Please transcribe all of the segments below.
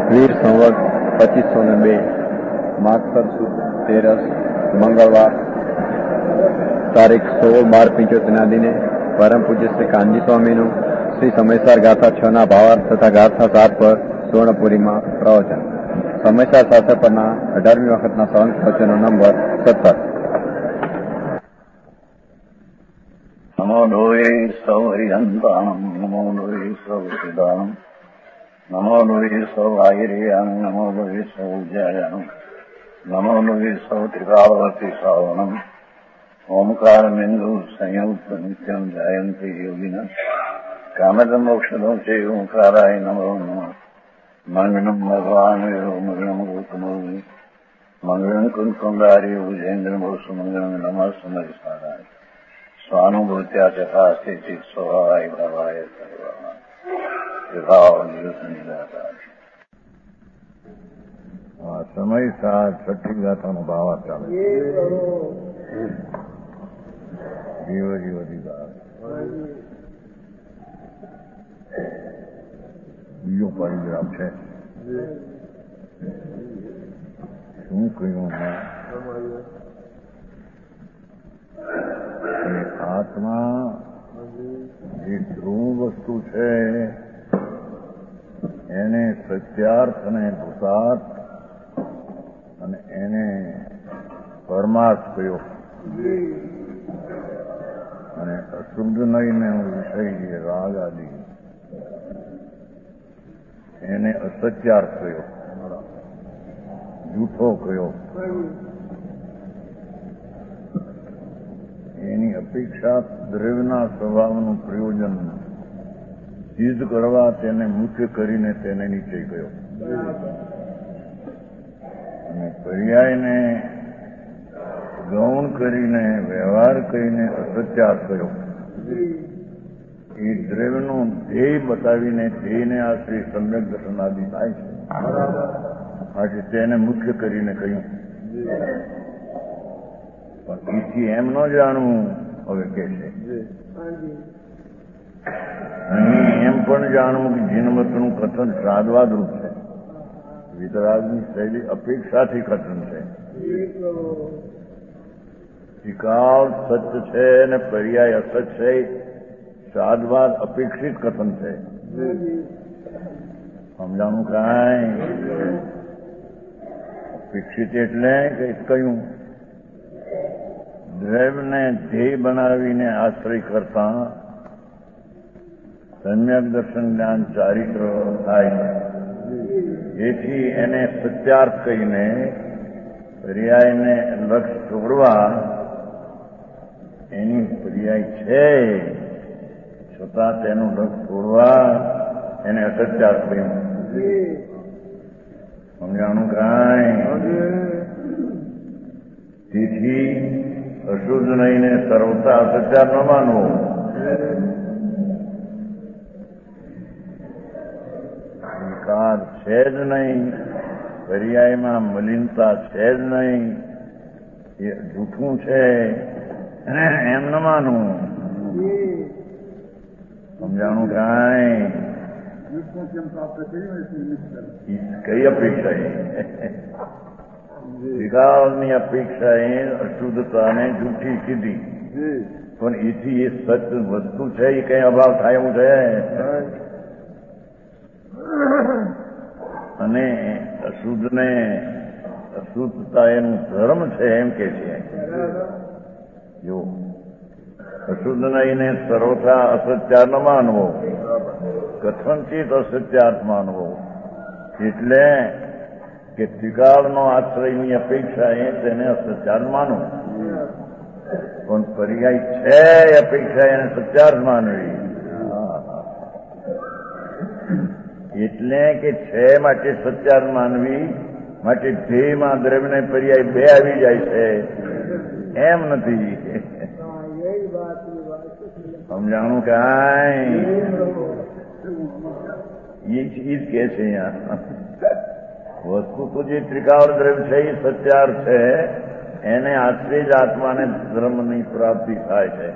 વીર સંવત 2502 માગસર સુદ 13 મંગળવાર તારીખ 16/12/75 દિને પરમ પૂજ્ય શ્રી કાનજી સ્વામીનું શ્રી સમયસાર ગાથા 6 ના ભાવાર્થ તથા ગાથા 7 પર સુવર્ણપુરીમાં પ્રવચન. સમયસાર શાસ્ત્ર પરના 18મી વખતના સળંગ પ્રવચનો નંબર 17. નમો લોહે સૌ હરિહંતાણમ નમો લોહે સૌ સિદ્ધાણમ નમો લોહે સૌ આયર્યામ નમો લોહે સૌ જયામ નમો લોહે સૌ ત્રિકાળવતી શ્રાવણમ ઓમકાર બિંદુ સંયુક્ત નિત્યમ જાયંતિ યોગિન કામદ મોક્ષદો છે ઓંકારાય નમો નમઃ. મંગલમ ભગવાન મંગલમ ગૌતમોની મંગલમ કુંકુંડારી ભુજેન્દ્ર ભૂષ મંગલમ નમઃ સમયસારાય સ્વાનુભૂત્યા તથા સ્થિતિ સ્વભાવાય ભાવાય સર્વમાં વિભાવ નિર્દાતા. સમય સાત છઠ્ઠી ગાથાનો ભાવ ચાલે જીવ જીવ અધિકાર બીજો પરિગ્રામ છે. શું કહ્યું આત્મા જે ધ્રુવ વસ્તુ છે એને સત્યાર્થ અને પુરુષાર્થ અને એને પરમાર્થ કહ્યો અને અશુદ્ધ નહીને વિષય જે રાગ આદિ એને અસત્યાર્થ કહ્યો, જૂઠો કહ્યો. એની અપેક્ષા દ્રવ્યના સ્વભાવનું પ્રયોજન સિદ્ધ કરવા તેને મુખ્ય કરીને તેને નીચે ગયો અને પર્યાયને ગૌણ કરીને વ્યવહાર કરીને અસત્યાર્થ કર્યો. એ દ્રવ્યનું ધ્યેય બતાવીને ધ્યેયને આશ્રય સમ્યક દર્શન આદિ થાય છે. માટે તેને મુખ્ય કરીને કહ્યું. પણ એથી એમ ન જાણવું હવે કે છે. એમ પણ જાણવું કે જીનમતનું કથન શ્રાદ્વાદ રૂપ છે. વિતરાગની શૈલી અપેક્ષાથી કથન છે. વિકાળ સત્ય છે અને પર્યાય અસત છે. શ્રાદ્વાદ અપેક્ષિત કથન છે. સમજાણું કાંઈ અપેક્ષિત એટલે કે કહ્યું દ્રવ્યને ધ્યેય બનાવીને આશ્રય કરતા સમ્યક દર્શન જ્ઞાન ચારિત્ર થાય. જેથી એને સત્યાર્થ કહીને પર્યાયને લક્ષ છોડવા એની પર્યાય છે છતાં તેનું લક્ષ છોડવા એને અસત્યાર્થ કહ્યું. સમજાણું કાંઈ? તેથી અશુદ્ધ નહીને સર્વતા અસત્યાર ન માનવો. વિકાર છે જ નહીં, પર્યાયમાં મલિનતા છે જ નહીં, એ જૂઠું છે એમ ન માનવું. સમજાણું કાંઈ? કઈ અપેક્ષા વિકારની અપેક્ષા એ અશુદ્ધતાને જૂઠી કીધી. પણ એથી એ સત્ય વસ્તુ છે એ કઈ અભાવ થાય એવું છે. અને અશુદ્ધને અશુદ્ધતા એનું ધર્મ છે એમ કે છે. જો અશુદ્ધ નહીને સર્વથા અસત્યાર ન માનવો, કથનચિત અસત્યાર્થ માનવો. એટલે કે ત્રિકાળનો આશ્રયની અપેક્ષા એ તેને અસત્યાર્થ માનવું. પણ પર્યાય છે અપેક્ષા એને સત્યાર્થ માનવી. એટલે કે છે માટે સત્યાર્થ માનવી. માટે ધ્યેયમાં દ્રવ્યને પર્યાય બે આવી જાય છે એમ નથી. સમજાણું કાંઈ? એ જ કે છે અહીંયા વસ્તુ તો જે ત્રિકાળ દ્રવ્ય છે એ સત્યાર્થ છે. એને આશ્રય જ આત્માને ધર્મની પ્રાપ્તિ થાય છે.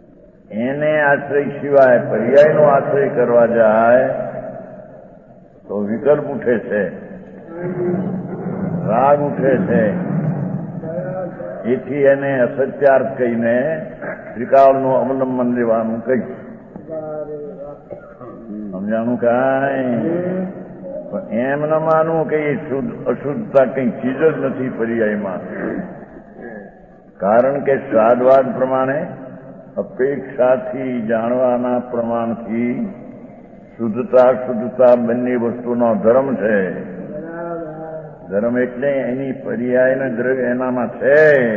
એને આશ્રય સિવાય પર્યાયનો આશ્રય કરવા જાય તો તો વિકલ્પ ઉઠે છે, રાગ ઉઠે છે. એથી એને અસત્યાર્થ કહીને ત્રિકાળનું અવલંબન લેવાનું કહ્યું. સમજાણું કાંઈ? એમ ન માનવું કે અશુદ્ધતા કઈ ચીજ જ નથી પર્યાયમાં. કારણ કે શ્રાદ્ધવાદ પ્રમાણે અપેક્ષાથી જાણવાના પ્રમાણથી શુદ્ધતા બંને વસ્તુનો ધર્મ છે. ધર્મ એટલે એની પર્યાયનો દ્રવ્ય એનામાં છે.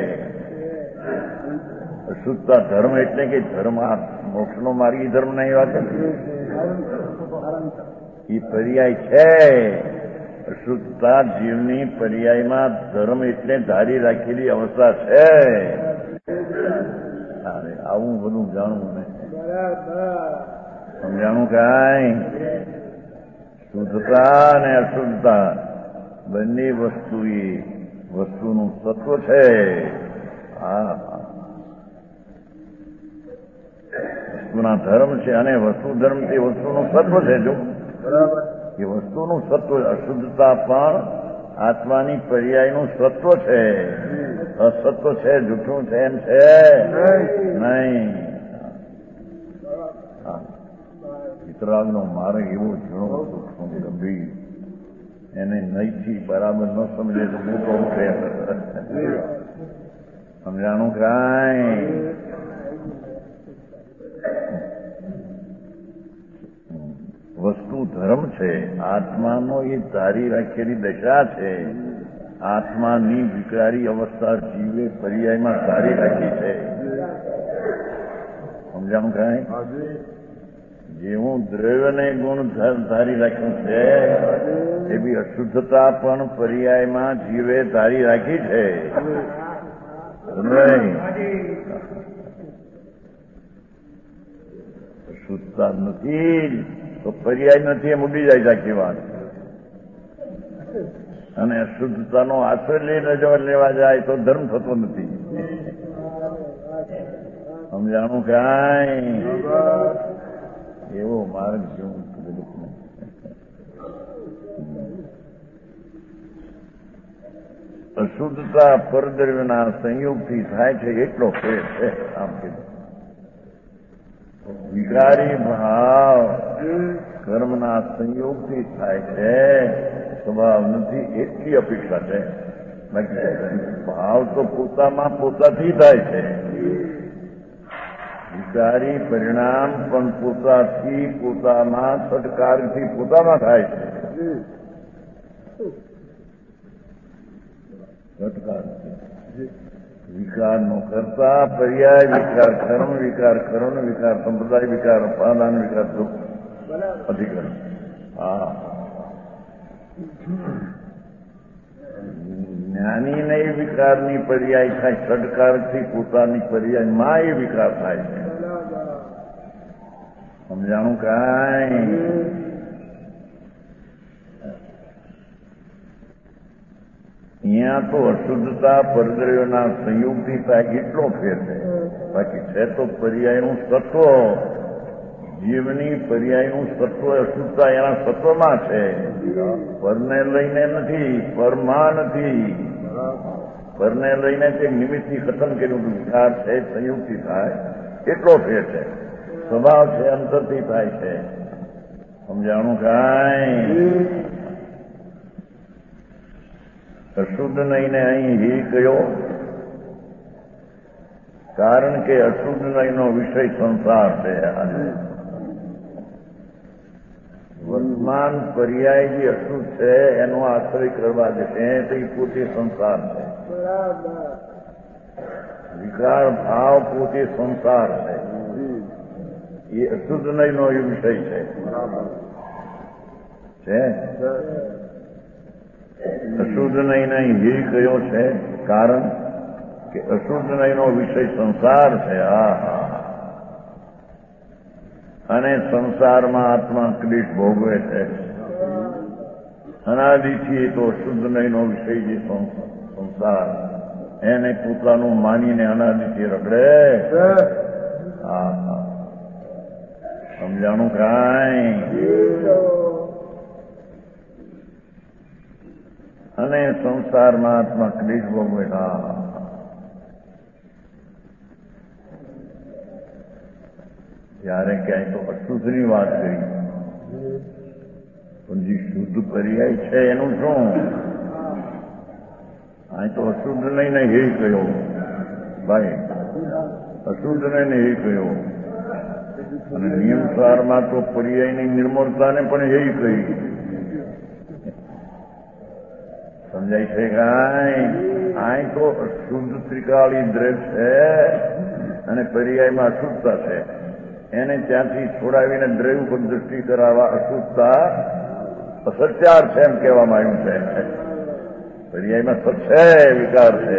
અશુદ્ધતા ધર્મ એટલે કે ધર્મ મોક્ષનો માર્ગ એ ધર્મ નહીં વાત એ પર્યાય છે. અશુદ્ધતા જીવની પર્યાયમાં ધર્મ એટલે ધારી રાખેલી અવસ્થા છે. આવું બધું જાણવું નહીં. સમજાણું કાંઈ? શુદ્ધતા અને અશુદ્ધતા બંને વસ્તુનું તત્વ છે. વસ્તુના ધર્મ છે અને વસ્તુ ધર્મ તે વસ્તુનું સત્વ છે. જો એ વસ્તુનું સત્વ, અશુદ્ધતા પણ આત્માની પર્યાયનું સત્વ છે. અસત્વ છે, જૂઠું છે એમ છે નહીં. વિતરાગનો માર્ગ એવો ઝીણો સૂક્ષ્મ ગંભીર, એને નહીંથી બરાબર ન સમજે તો મોટો ઉઠે. સમજાણું કાંઈ? વસ્તુ ધર્મ છે. આત્માનો એ ધારી રાખેલી દશા છે. આત્માની વિકારી અવસ્થા જીવે પર્યાયમાં ધારી રાખી છે. સમજાણું કાંઈ? જેવું દ્રવ્યને ગુણ ધારી રાખ્યું છે એવી અશુદ્ધતા પણ પર્યાયમાં જીવે ધારી રાખી છે. અશુદ્ધતા નથી તો પર્યાય નથી એમ ઉડી જાય આખી વાત. અને અશુદ્ધતાનો આશ્રય લેવા જાય તો ધર્મ થતો નથી. સમજાણું કાંઈ? એવો માર્ગ જેવું અશુદ્ધતા પરદ્રવ્યના સંયોગથી થાય છે એટલો ફેર છે. આમ કીધું વિકારી ભાવ કર્મના સંયોગથી થાય છે, સ્વભાવ નથી. એટલી અપેક્ષા છે. ભાવ તો પોતાથી થાય છે. વિકારી પરિણામ પણ પોતામાં સટકારથી પોતામાં થાય છે. વિકારનો કરતા પર્યાય વિકાર કર્મ, વિકાર કરણ, વિકાર સંપ્રદાય, વિકાર ઉપાદાન, વિકાર દુઃખ અધિકરણ. જ્ઞાનીને વિકારની પર્યાય થાય, સટકારથી પોતાની પર્યાયમાં એ વિકાર થાય છે. સમજાણું કાંઈ? અહીંયા તો અશુદ્ધતા પરદ્રવ્યોના સંયોગથી થાય એટલો ફેર છે. બાકી છે તો પર્યાયનું તત્વ, જીવની પર્યાયનું તત્વ અશુદ્ધતા એના તત્વમાં છે. પરને લઈને નથી, પરમાં નથી. પરને લઈને તે નિમિત્તથી ખતમ કર્યું વિકાર છે, સંયુક્તથી થાય એટલો ફેર છે. સ્વભાવ છે, અંતરથી થાય છે. સમજાણું કાંઈ? અશુદ્ધ નહીં ને અહીં હી કયો? કારણ કે અશુદ્ધ નહીંનો વિષય સંસાર છે. વર્તમાન પર્યાય જે અશુદ્ધ છે એનો આશ્રય કરવા જશે તો એ પોતે સંસાર છે. વિકાર ભાવ પોતે સંસાર છે. એ અશુદ્ધ નહીંનો એ વિષય છે. અશુદ્ધ નહીં હી કયો છે? કારણ કે અશુદ્ધ નહીંનો વિષય સંસાર છે. અને સંસારમાં આત્મા ક્લેશ ભોગવે છે. અનાદિથી તો શુદ્ધ નહીંનો વિષય જે સંસાર એને પોતાનું માનીને અનાદિથી રગડે. સમજાણું કાંઈ? અને સંસારમાં આત્મા ક્લેશ ભોગવેલા. ત્યારે ક્યાંય તો અશુદ્ધની વાત કરી, પણ જે શુદ્ધ પર્યાય છે એનું શું? અહીં તો અશુદ્ધ નહીં ને હે કહ્યો ભાઈ, અશુદ્ધ નહીં ને હે કહ્યો. અને નિયમસારમાં તો પર્યાયની નિર્મળતાને પણ હે કહી. સમજાય છે કાંઈ? અહીં તો અશુદ્ધ ત્રિકાળી દ્રવ્ય છે અને પર્યાયમાં અશુદ્ધતા છે. એને ત્યાંથી છોડાવીને દ્રવ્ય ઉપર દૃષ્ટિ કરાવવા અશુદ્ધતા અસત્યાર છે એમ કહેવામાં આવ્યું છે. પર્યાયમાં સત છે, વિકાર છે.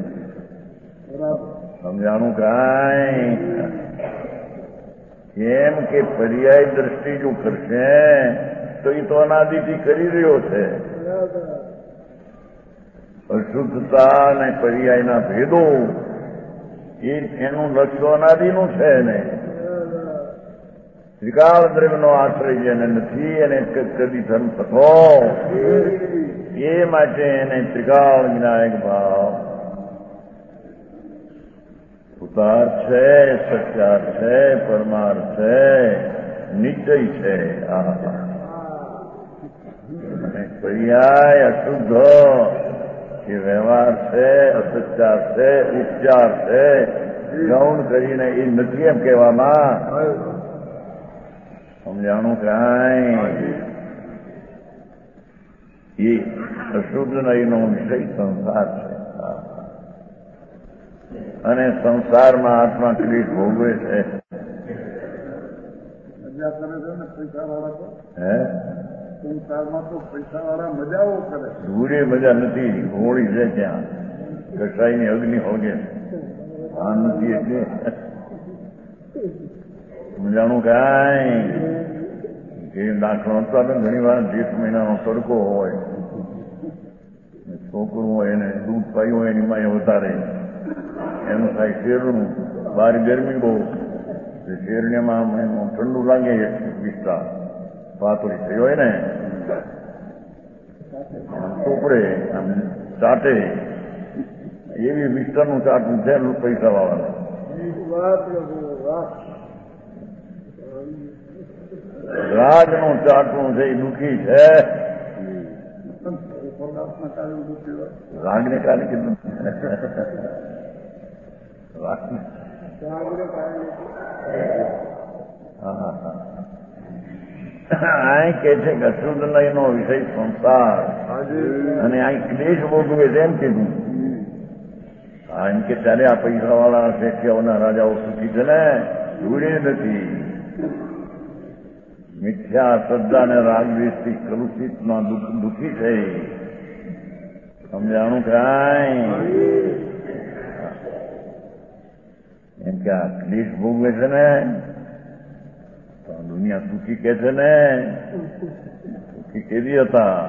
સમજાણું કાંઈ? કેમ કે પર્યાય દ્રષ્ટિ જો કરશે તો એ તો અનાદિથી કરી રહ્યો છે. અશુદ્ધતા અને પર્યાયના ભેદો એનું લક્ષ્ય અનાદિનું છે ને. ત્રિકાળ દ્રવ્યનો આશ્રય જેને નથી એને કદી ધર્મ થતો, એ માટે એને ત્રિકાળ વિનાયક ભાવ ઉતાર છે, સત્યાર છે, પરમાર્થ છે, નિશ્ચય છે. અને પર્યાય અશુદ્ધ એ વ્યવહાર છે, અસત્યાર છે, ઉપચાર છે. ગૌણ કરીને એ નથી એમ કહેવામાં. સમજાણું કાંઈ? એ અશુદ્ધ નહીંનો વિષય સંસાર છે અને સંસારમાં આત્મા ક્લેશ ભોગવે છે. સંસારમાં તો પૈસા વાળા મજાઓ કરે. ધૂળે મજા નથી, હોળી છે ત્યાં કસાઈની અગ્નિ હોગે. આ નથી એટલે સમજાણું કાંઈ? એ દાખલો હતા તો ઘણી વાર જેઠ મહિનાનો તડકો હોય, છોકરું હોય એને દૂધ પાયું હોય એની માં વધારે એનું થાય શેરનું. બહાર ગરમી બહુ, શેરણીમાં ઠંડુ લાગે વિસ્તાર પાતળી થઈ હોય ને ચોપડે આમ ચાટે, એવી વિસ્તારનું ચાટવું છે પૈસા વાળાનું. રાજનું ચાટવું છે એ દુઃખી છે. રાગને કારણે કેટલું અહીં કે છે કે અશુદ્ધ નહીંનો વિષય સંસાર અને અહીં ક્લેશ ભોગવે છે એમ કીધું. એમ કે ત્યારે આ પૈસા વાળા શેઠિયાઓના રાજાઓ સુખી છે ને, જોડે નથી. મિથ્યા શ્રદ્ધા અને રાગદ્વેષથી કલુષિતમાં દુઃખી છે. સમજાણું કાંઈ? એમ કે આ ક્લેશ ભોગવે છે ને તો દુનિયા સુખી કે છે ને. સુખી કેવી હતા?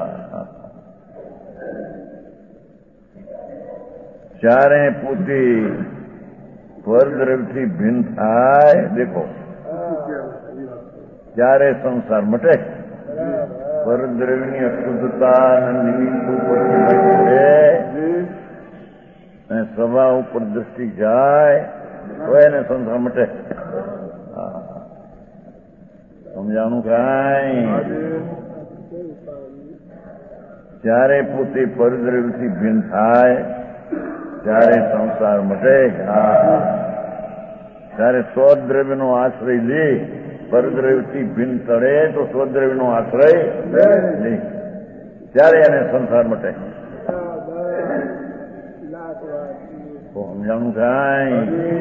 જ્યારે પોતે પરદ્રવ્યથી ભિન્ન થાય, દેખો ત્યારે સંસાર મટે. પરદ્રવ્યની અશુદ્ધતા અને નિમિત્ત ઉપર અને સ્વભાવ ઉપર દ્રષ્ટિ જાય તો એને સંસાર મટે. સમજાણું કાંઈ? જ્યારે પોતે પરદ્રવ્યથી ભિન્ન થાય ત્યારે સંસાર મટે. ત્યારે સ્વદ્રવ્યનો આશ્રય લે. પરદ્રવ્યથી ભિન્ન તળે તો સ્વદ્રવ્યનો આશ્રય લે, ત્યારે એને સંસાર મટે. સમજાણું કાંઈ?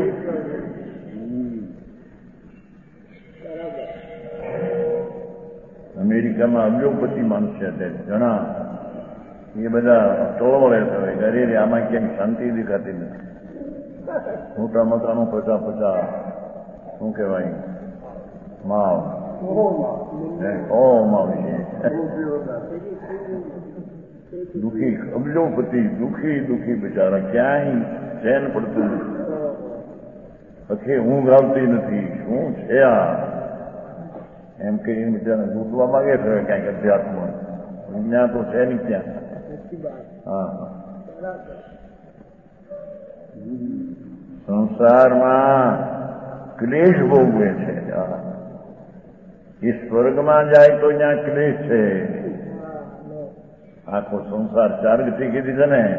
અમેરિકામાં અબજોપતિ માણસ છે ઘણા, એ બધા ટોળે થવે ઘરે આમાં ક્યાંક શાંતિ દેખાતી નથી. મોટા મકાનો 50-50 શું કહેવાય માવ દુઃખી અબજોપતિ, દુઃખી બિચારા, ક્યાંય ચેન પડતું નથી. પછી ઊંઘ આવતી નથી. શું છે આ? એમ કે બિચારા લૂંટવા માંગે છે ક્યાંક અધ્યાત્મ. જ્ઞાન તો છે નહીં ત્યાં. હા સંસારમાં ક્લેશ ભોગવે છે. એ સ્વર્ગમાં જાય તો ત્યાં ક્લેશ છે. આખો સંસાર ચાર ગતિ કીધી છે ને.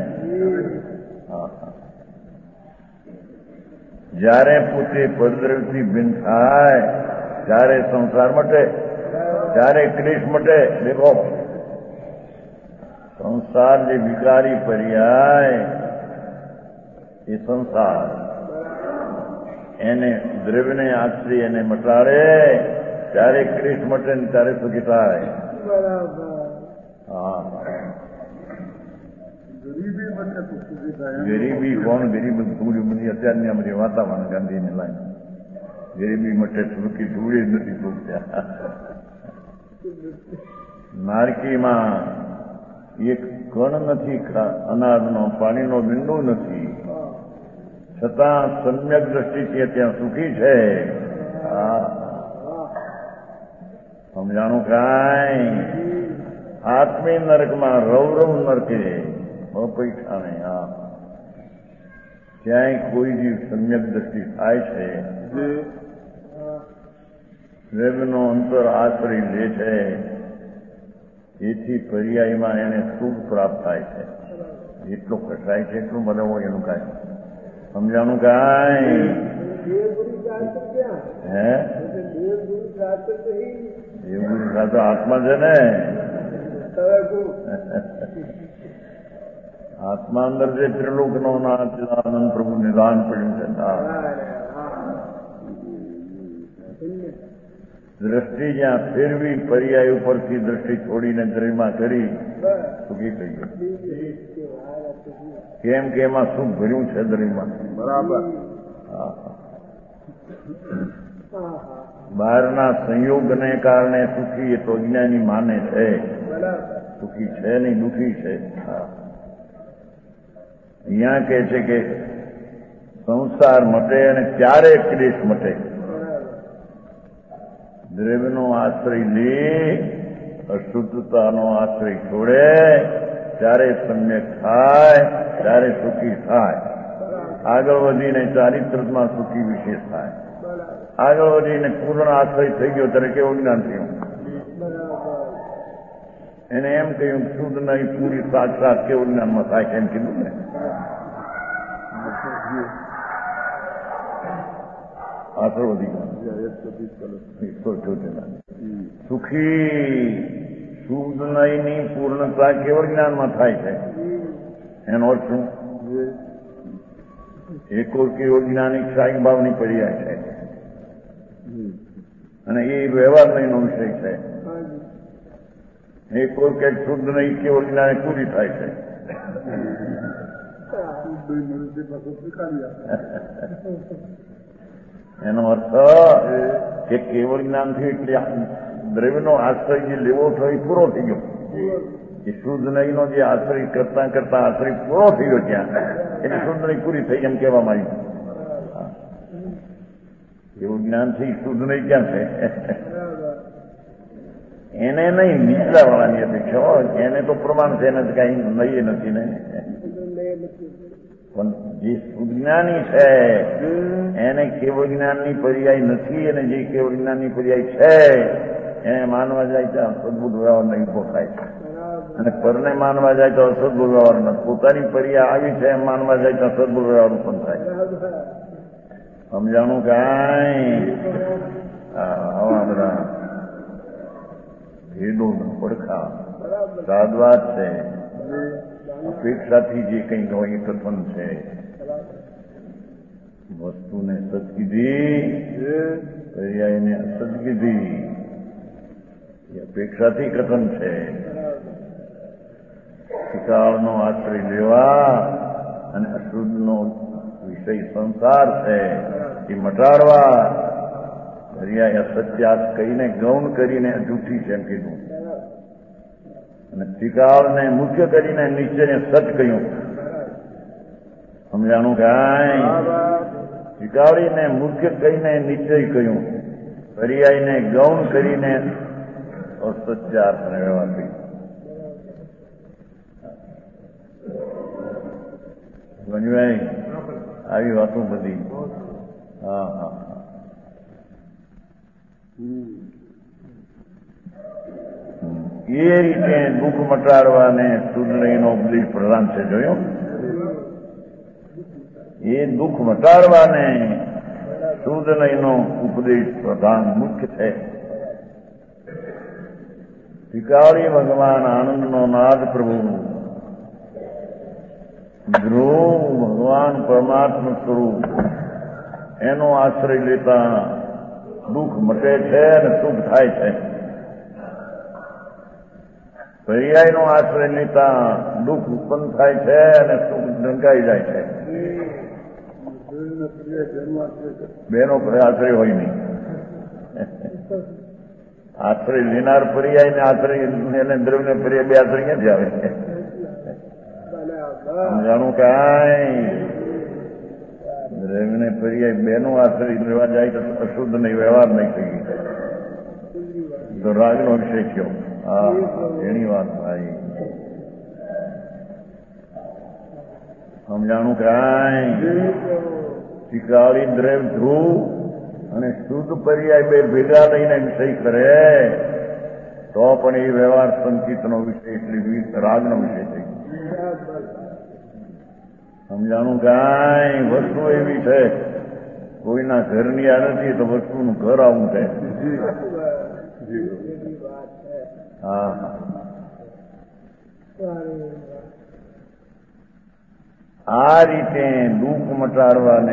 જ્યારે પોતે પરદ્રવ્યથી ભિન્ન થાય ત્યારે સંસાર મટે, ત્યારે ક્લેશ મટે. દેખો સંસાર જે વિકારી પર્યાય એ સંસાર એને દ્રવ્યને આશ્રય એને મટાડે ત્યારે ક્લેશ મટે ને ત્યારે સુખી થાય. હા ગરીબી કોણ? ગરીબ બધી અત્યારની બધી વાતાવરણ ગાંધીને લાઈન ગરીબી મટે સુખી ધૂળે જ નથી સુખતા. નારકીમાં એક કણ નથી અનાજનો, પાણીનો બિંદુ નથી, છતાં સમ્યક દ્રષ્ટિથી ત્યાં સુખી છે. સમજાણું કાંઈ? આત્મી નરકમાં રૌરવ નરકે અપૈઠાને. ક્યાંય કોઈ જીવ સમ્યક દ્રષ્ટિ થાય છે, વેગનો અંતર આશ્રય લે છે, એથી પર્યાયમાં એને સુખ પ્રાપ્ત થાય છે. જેટલો કસાય છે એટલું મને હોય એનું કાંઈ સમજાણું કાંઈ? હે એવું તો આત્મા છે ને. આત્મા અંદર જે ત્રિલોકનો આનંદ પ્રભુ નિદાન પડ્યું છે. દ્રષ્ટિ જ્યાં ફેરવી પર્યાય ઉપરથી દ્રષ્ટિ છોડીને દ્રવ્યમાં કરી સુખી થઈ ગયું. કેમ કે એમાં સુખ ભર્યું છે દ્રવ્યમાં. બરાબર. બહારના સંયોગને કારણે સુખી એ તો જ્ઞાની માને છે. સુખી છે નહીં, દુઃખી છે. અહીંયા કહે છે કે સંસાર મટે અને ત્યારે ક્લેશ મટે. દ્રવ્યનો આશ્રય લે, અશુદ્ધતાનો આશ્રય છોડે ત્યારે સમ્યક થાય, ત્યારે સુખી થાય. આગળ વધીને ચારિત્રમાં સુખી વિશેષ થાય. આગળ વધીને પૂર્ણ આશ્રય થઈ ગયો ત્યારે કેવું જ્ઞાન થયું? એને એમ કહ્યું શુદ્ધ નહીં પૂરી સાક્ષાત કેવું જ્ઞાનમાં થાય છે એમ કીધું ને. આશરો વધી ગયો. સુખી શુદ્ધ નહીની પૂર્ણતા કેવળ જ્ઞાનમાં થાય છે. એનો અર્થ શું? એકો કેવળ જ્ઞાનિક સાઈ ભાવની પર્યાય છે અને એ વ્યવહાર નહીંનો વિષય છે. એકો કે શુદ્ધ નહીં કેવળ જ્ઞાનિક પૂરી થાય છે. એનો અર્થ કે કેવળ જ્ઞાનથી એટલે દ્રવ્યનો આશ્રય જે લેવો થયો એ પૂરો થઈ ગયો. એ શુદ્ધ નહીંનો જે આશ્રય કરતા કરતા આશ્રય પૂરો થઈ ગયો ત્યાં એટલે શુદ્ધ નહીં પૂરી થઈ એમ કહેવામાં આવ્યું. એવું જ્ઞાનથી શુદ્ધ નહીં ક્યાં છે? એને નહીં, નીચલા વાળાની અપેક્ષા હોય. એને તો પ્રમાણ છે, એને કઈ નહીં નથી ને. પણ જે સુજ્ઞાની છે એને કેવળ જ્ઞાનની પર્યાય નથી, અને જે કેવળ જ્ઞાનની પર્યાય છે એને માનવા જાય તો સદબુદ્ધ વ્યવહાર નહીં ઉભો થાય છે, અને પરને માનવા જાય તો અસદબુદ્ધ વ્યવહાર નથી. પોતાની પર્યાય આવી છે એમ માનવા જાય તો સદબુદ્ધ વ્યવહાર ઉત્પન્ન થાય. સમજાણું કાંઈ? આવા બધા ભેદો પડખા સાદવા છે. અપેક્ષાથી જે કંઈ હોય એ કથન છે. વસ્તુને સત કીધી, પર્યાયને અસત કીધી, એ અપેક્ષાથી કથન છે. શિકાળનો આશ્રય લેવા અને અશુદ્ધનો વિષય સંસાર છે એ મટાડવા પર્યાય અસત્યાસ કહીને ગૌણ કરીને જૂઠી છે એમ કીધું, અને ત્રિકાળને મુખ્ય કરીને નિશ્ચયને સત કહ્યું. સમજાણું કાંઈ? ત્રિકાળીને મુખ્ય કહીને નિશ્ચય કહ્યું, પર્યાયને ગૌણ કરીને અસત્યાર્થને વ્યવહાર કહ્યું. સમજવાય આવી વાતો બધી. હા હા એ રીતે દુઃખ મટાડવાને શુદ્ધનયનો ઉપદેશ પ્રધાન છે. જોયો એ દુઃખ મટાડવાને શુદ્ધનયનો ઉપદેશ પ્રધાન મુખ્ય છે. શિકારી ભગવાન આનંદનો નાદ પ્રભુ ધ્રુવ ભગવાન પરમાત્મા સ્વરૂપ એનો આશ્રય લેતા દુઃખ મટે છે અને સુખ થાય છે. પર્યાયનો આશ્રય લેતા દુઃખ ઉત્પન્ન થાય છે અને સુખ ઢંકાઈ જાય છે. બેનો આશ્રય હોય નહીં. આશ્રય લેનાર પર્યાય ને આશ્રય એને દ્રવ્ય પર્યાય બે આશ્રય ક્યાંથી આવે? જાણું કાંઈ દ્રવ્ય ને પર્યાય બેનો આશ્રય લેવા જાય તો અશુદ્ધ નહીં, વ્યવહાર નહીં થઈ તો રાગનો વિષય થયો. હા એની વાત ભાઈ સમજાણું કાંઈ શિકારી દ્રવ્ય ધ્રુવ અને શુદ્ધ પર્યાય બે ભેગા લઈને વિષય કરે તો પણ એ વ્યવહાર સંચિતનો વિષય એટલે રાગનો વિષય થઈ. સમજાણું કાંઈ વસ્તુ એવી છે કોઈના ઘરની આ નથી તો વસ્તુનું ઘર આવું છે. હા આ રીતે દુઃખ મટાડવાને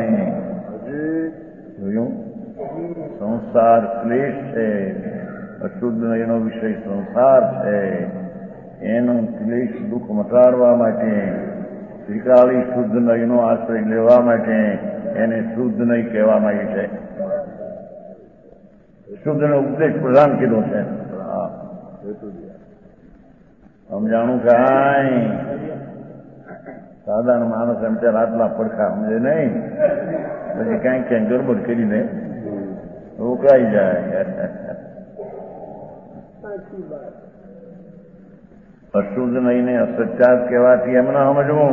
જોયું સંસાર ક્લેશ છે, અશુદ્ધ એનો વિષય સંસાર છે. એનો ક્લેશ દુઃખ મટાડવા માટે ત્રિકાળી શુદ્ધ નયનો આશ્રય લેવા માટે એને શુદ્ધ નય કહેવામાં આવી છે. શુદ્ધનો ઉપદેશ પ્રધાન કીધો છે. સમજાણું કાંઈ સાધારણ માણસ એમ ત્યારે આટલા પડખા સમજે નહીં, પછી કાંઈ ક્યાંય ગરબડ કરીને રોકાઈ જાય. અશુદ્ધ નહીને અસત્યાત કહેવાથી એમ ના સમજવું.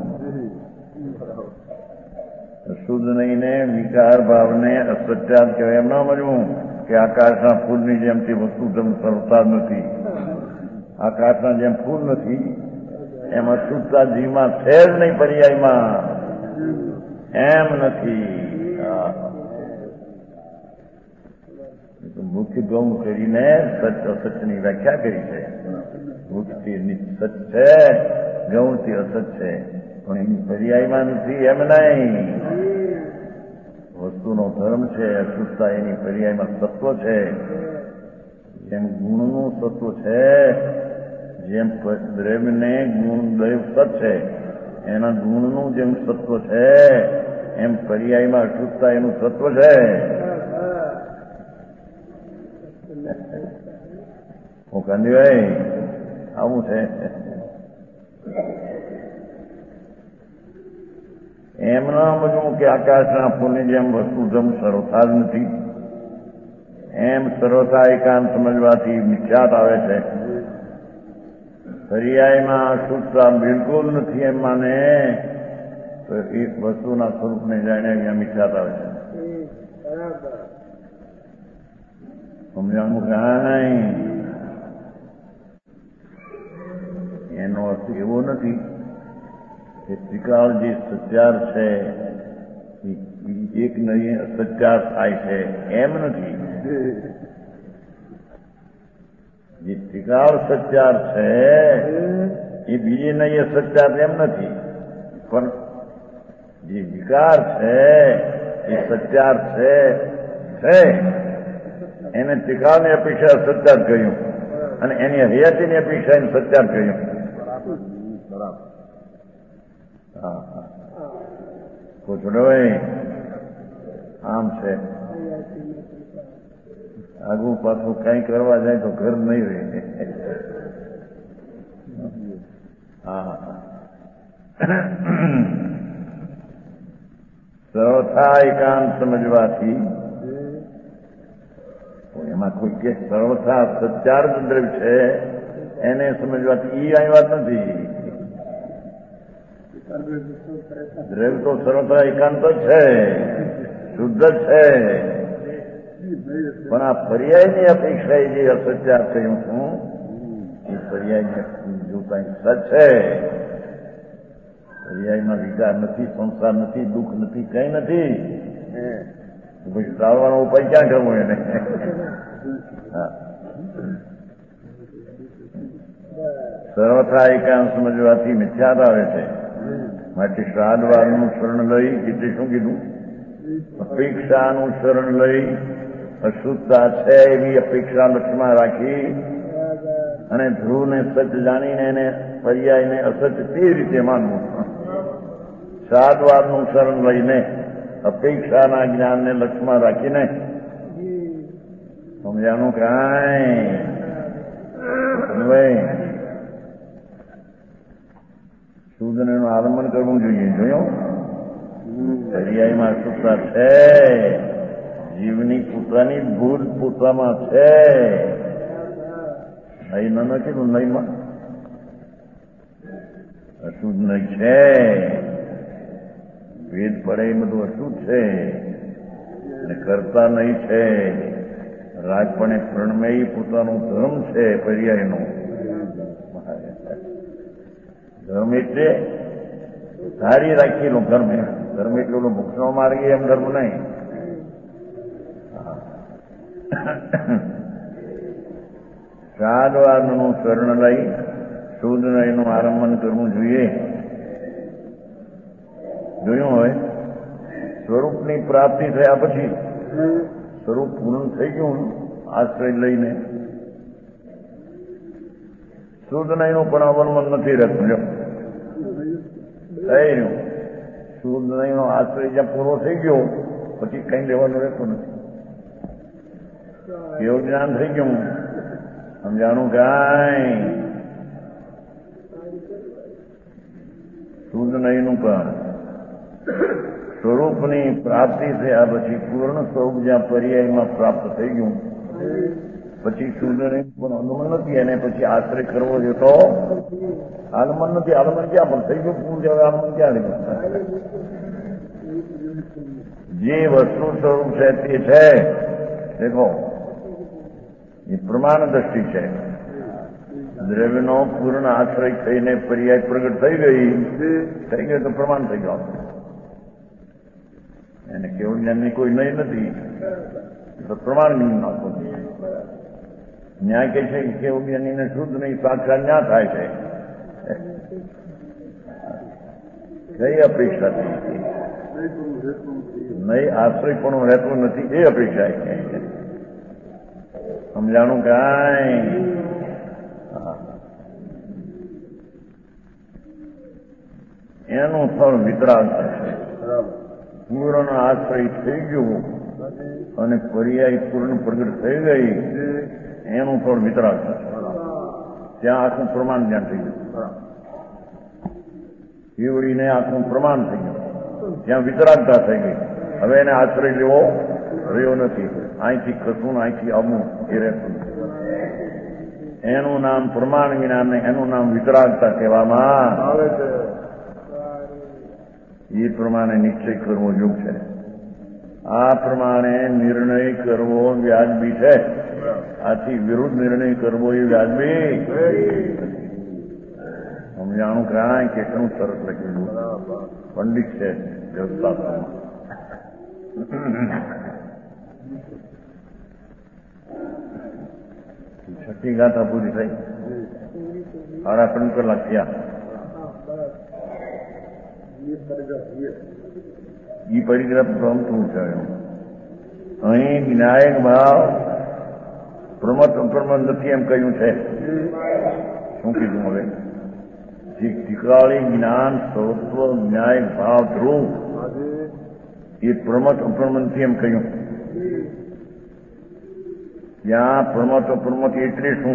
અશુદ્ધ નહીને વિકાર ભાવને અસત્યાત કહેવાય એમ ના સમજવું કે આકાશના ફૂલની જેમથી વસ્તુ સરતા નથી. આકાશના જેમ ફૂલ નથી એમ અશુદ્ધતા જીવમાં છે જ નહીં, પર્યાયમાં એમ નથી. મુખ્ય ગૌણ કરીને સચ અસત્યની વ્યાખ્યા કરી છે. મુખ્યથી સચ છે, ગૌણથી અસત છે, પણ એની પર્યાયમાં નથી એમ નહીં. વસ્તુનો ધર્મ છે અશુદ્ધતા, એની પર્યાયમાં સત્વ છે. જેમ ગુણનું સત્વ છે, જેમ દ્રવ્યને ગુણ દૈવ સત છે, એના ગુણનું જેમ સત્વ છે એમ પર્યાયમાં અશુદ્ધતા એનું સત્વ છે. હું કાંદીભાઈ આવું છે. એમ ના સમજવું કે આકાશના ફૂલની જેમ વસ્તુ જમ સર્વથા જ નથી. એમ સર્વથા એકાંત સમજવાથી મિથ્યાત આવે છે. પર્યાયમાં અશુદ્ધતા બિલકુલ નથી એમ માને તો એ વસ્તુના સ્વરૂપને જાણે અહીંયા મિથ્યાત આવે છે. સમજાણું કાંઈ એનો અર્થ એવો નથી કે ત્રિકાળ જે સત્યાર છે એક નહીં સત્યાર થાય છે એમ નથી. જે ત્રિકાળ સત્યાર છે એ બીજી નહીં સત્યાર એમ નથી, પણ જે વિકાર છે એ સત્યાર છે એને ત્રિકાળની અપેક્ષા સત્યાર કહ્યું અને એની હયાતીની અપેક્ષા એને સત્યાર કહ્યું. પૂછડોય આમ છે. આગું પાછું કઈ કરવા જાય તો ઘર નહીં રહે. સર્વથા એકાંત સમજવાથી એમાં કોઈ કે સર્વથા સત્યાર દ્રવ્ય છે એને સમજવાથી એ અહીં વાત નથી. દ્રવ્ય તો સર્વત્ર એકાંત જ છે, શુદ્ધ જ છે, પણ આ પર્યાયની અપેક્ષાએ જે અસત્યાર કહ્યું છું એ પર્યાયની જો કંઈ સચ છે, પર્યાયમાં વિકાર નથી, સંસાર નથી, દુઃખ નથી, કંઈ નથી, પછી ટાળવાનો ઉપાય ક્યાં કરવો એને? સર્વથા એકાંત સમજવાથી મિથ્યાત આવે છે. માટે શ્રાદ્ધવારનું શરણ લઈ એટલે શું કીધું? અપેક્ષાનું શરણ લઈ અશુદ્ધતા છે એવી અપેક્ષા લક્ષ્યમાં રાખી અને ધ્રુવને સચ જાણીને એને પર્યાયને અસત તે રીતે માનવું. શ્રાદ્ધવારનું શરણ લઈને અપેક્ષાના જ્ઞાનને લક્ષ્યમાં રાખીને સમજાનું કાંઈ શુદ્ધને આલંબન કરવું જોઈએ. જોયું પર્યાયમાં અશુદ્ધતા છે, જીવની પોતાની ભૂલ પોતામાં છે. નહીં ન કીધું નહીંમાં અશુદ્ધ નહીં છે, ભેદ પડે એ બધું અશુદ્ધ છે અને કરતા નહીં છે. રાજપણે પ્રણમેય પોતાનું ધર્મ છે. પર્યાયનો ધર્મ એટલે ધારી રાખેલો ધર્મ. ધર્મ એટલો મોક્ષનો માર્ગ એમ ધર્મ નહીં. શ્રાદ્ધવારનું શરણ લઈ શુદ્ધ એનું આરંભન કરવું જોઈએ. જોયું હવે સ્વરૂપની પ્રાપ્તિ થયા પછી સ્વરૂપ પૂર્ણ થઈ ગયું આશ્રય લઈને શુદ્ધ નહીંનું પણ અવલંબન નથી રહેતું. જો થઈ રહ્યું શુદ્ધ નહીંનો આશ્રય જ્યાં પૂરો થઈ ગયો પછી કંઈ લેવાનું રહેતું નથી. એવું જ્ઞાન થઈ ગયું સમજાણું કાંઈ શુદ્ધ નહીંનું પણ સ્વરૂપની પ્રાપ્તિ થયા પછી પૂર્ણ સ્વરૂપ જ્યાં પર્યાયમાં પ્રાપ્ત થઈ ગયું પછી શુદ્ધ નહીં પણ અનુમન નથી. એને પછી આશ્રય કરવો જોઈએ તો આલમન નથી. આલમન ક્યાં પણ થઈ ગયું પૂર્ણ જવાય આલમન ક્યાં લીધું? જે વસ્તુ સ્વરૂપ છે તે છે. દેખો એ પ્રમાણ દ્રષ્ટિ છે. દ્રવ્યનો પૂર્ણ આશ્રય થઈને પર્યાય પ્રગટ થઈ ગઈ તો પ્રમાણ થઈ ગયો. એને કેવળ જ્ઞાનની કોઈ નહીં નથી તો પ્રમાણ જ્ઞાન નાખો. ન્યાય કહે છે કે કેવળ જ્ઞાનીને શુદ્ધ નહીં સાક્ષાત ન્યા થાય છે. કઈ અપેક્ષા થઈ નહીં? આશ્રય પણ રહેતું નથી એ અપેક્ષા છે. સમજાણું કાંઈ? એનું ફળ વિતરાગ થશે. પૂર્ણ આશ્રય થઈ ગયું અને પર્યાય પૂર્ણ પ્રગટ થઈ ગઈ એનું ફળ વિતરાગ થશે. ત્યાં આખું પ્રમાણ જ્ઞાન થઈ ગયું. કેવડીને આખું પ્રમાણ થઈ ગયું. ત્યાં વિતરાગતા થઈ ગઈ. હવે એને આશ્રય લેવો રહ્યો નથી. અહીંથી ખસવું અહીંથી આવવું એ રહેતું નથી. એનું નામ પ્રમાણ જ્ઞાન ને એનું નામ વિતરાગતા કહેવામાં આવે છે. એ પ્રમાણે નિશ્ચય કરવો યોગ છે. આ પ્રમાણે નિર્ણય કરવો વ્યાજબી છે. આથી વિરુદ્ધ નિર્ણય કરવો એ વ્યાજબી સમજાણું કાંઈ કેટલું સરસ લખેલું. પંડિત છે વ્યવસ્થાપનમાં. છઠ્ઠી ગાથા પૂરી થઈ. 3.5 કલાક થયા. એ પરિગ્રહ ગમતું છે. અહીં વિનાયક ભાવ પ્રમત અપ્રમત નથી એમ કહ્યું છે. શું કીધું હવે? જે ટીકાળી જ્ઞાન સત્વ વિનાયક ભાવ ધ્રુવ એ પ્રમત અપ્રમત નથી એમ કહ્યું. ત્યાં પ્રમત અપ્રમત એટલે શું?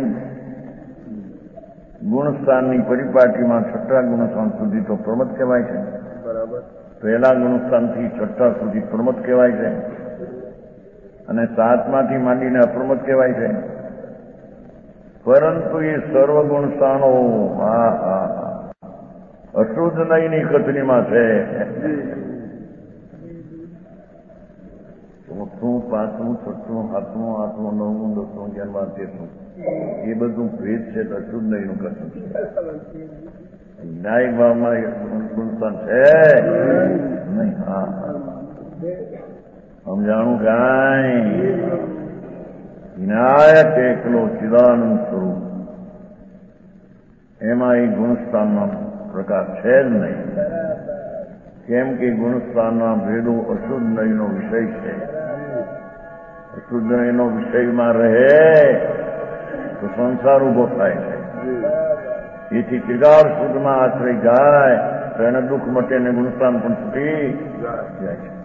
ગુણસ્થાનની પરિપાટીમાં છઠ્ઠા ગુણસ્થાન સુધી તો પ્રમત કહેવાય છે. બરાબર. પહેલા ગુણસ્થાનથી છઠ્ઠા સુધી પ્રમત કહેવાય છે અને 7માંથી માંડીને અપ્રમત કહેવાય છે. પરંતુ એ સર્વ ગુણસ્થાનો અશુદ્ધ નહીંની કથનીમાં છે. ચોથું, પાંચમું, છઠ્ઠું, સાતમું, આઠમું, નવમું, 10મું, 11મું, 13મું એ બધું ભેદ છે તો અશુદ્ધ નહીંનું કથન છે. ન્યાયિક ભાવમાં ગુણસ્થાન છે નહીં. હા સમજાણું કાંઈ વિનાયક એકલો ચિદાનંદ સ્વરૂપ એમાં એ ગુણસ્થાનનો પ્રકાર છે જ નહીં. કેમ કે ગુણસ્થાનના ભેદો અશુદ્ધ નહીંનો વિષય છે. અશુદ્ધ નહીંનો વિષયમાં રહે તો સંસાર ઉભો થાય છે. એથી ત્રિકાળ શુદ્ધમાં આશ્રય જાય તો એને દુઃખ મટે ને ગુણસ્થાન પણ છૂટી જાય છે.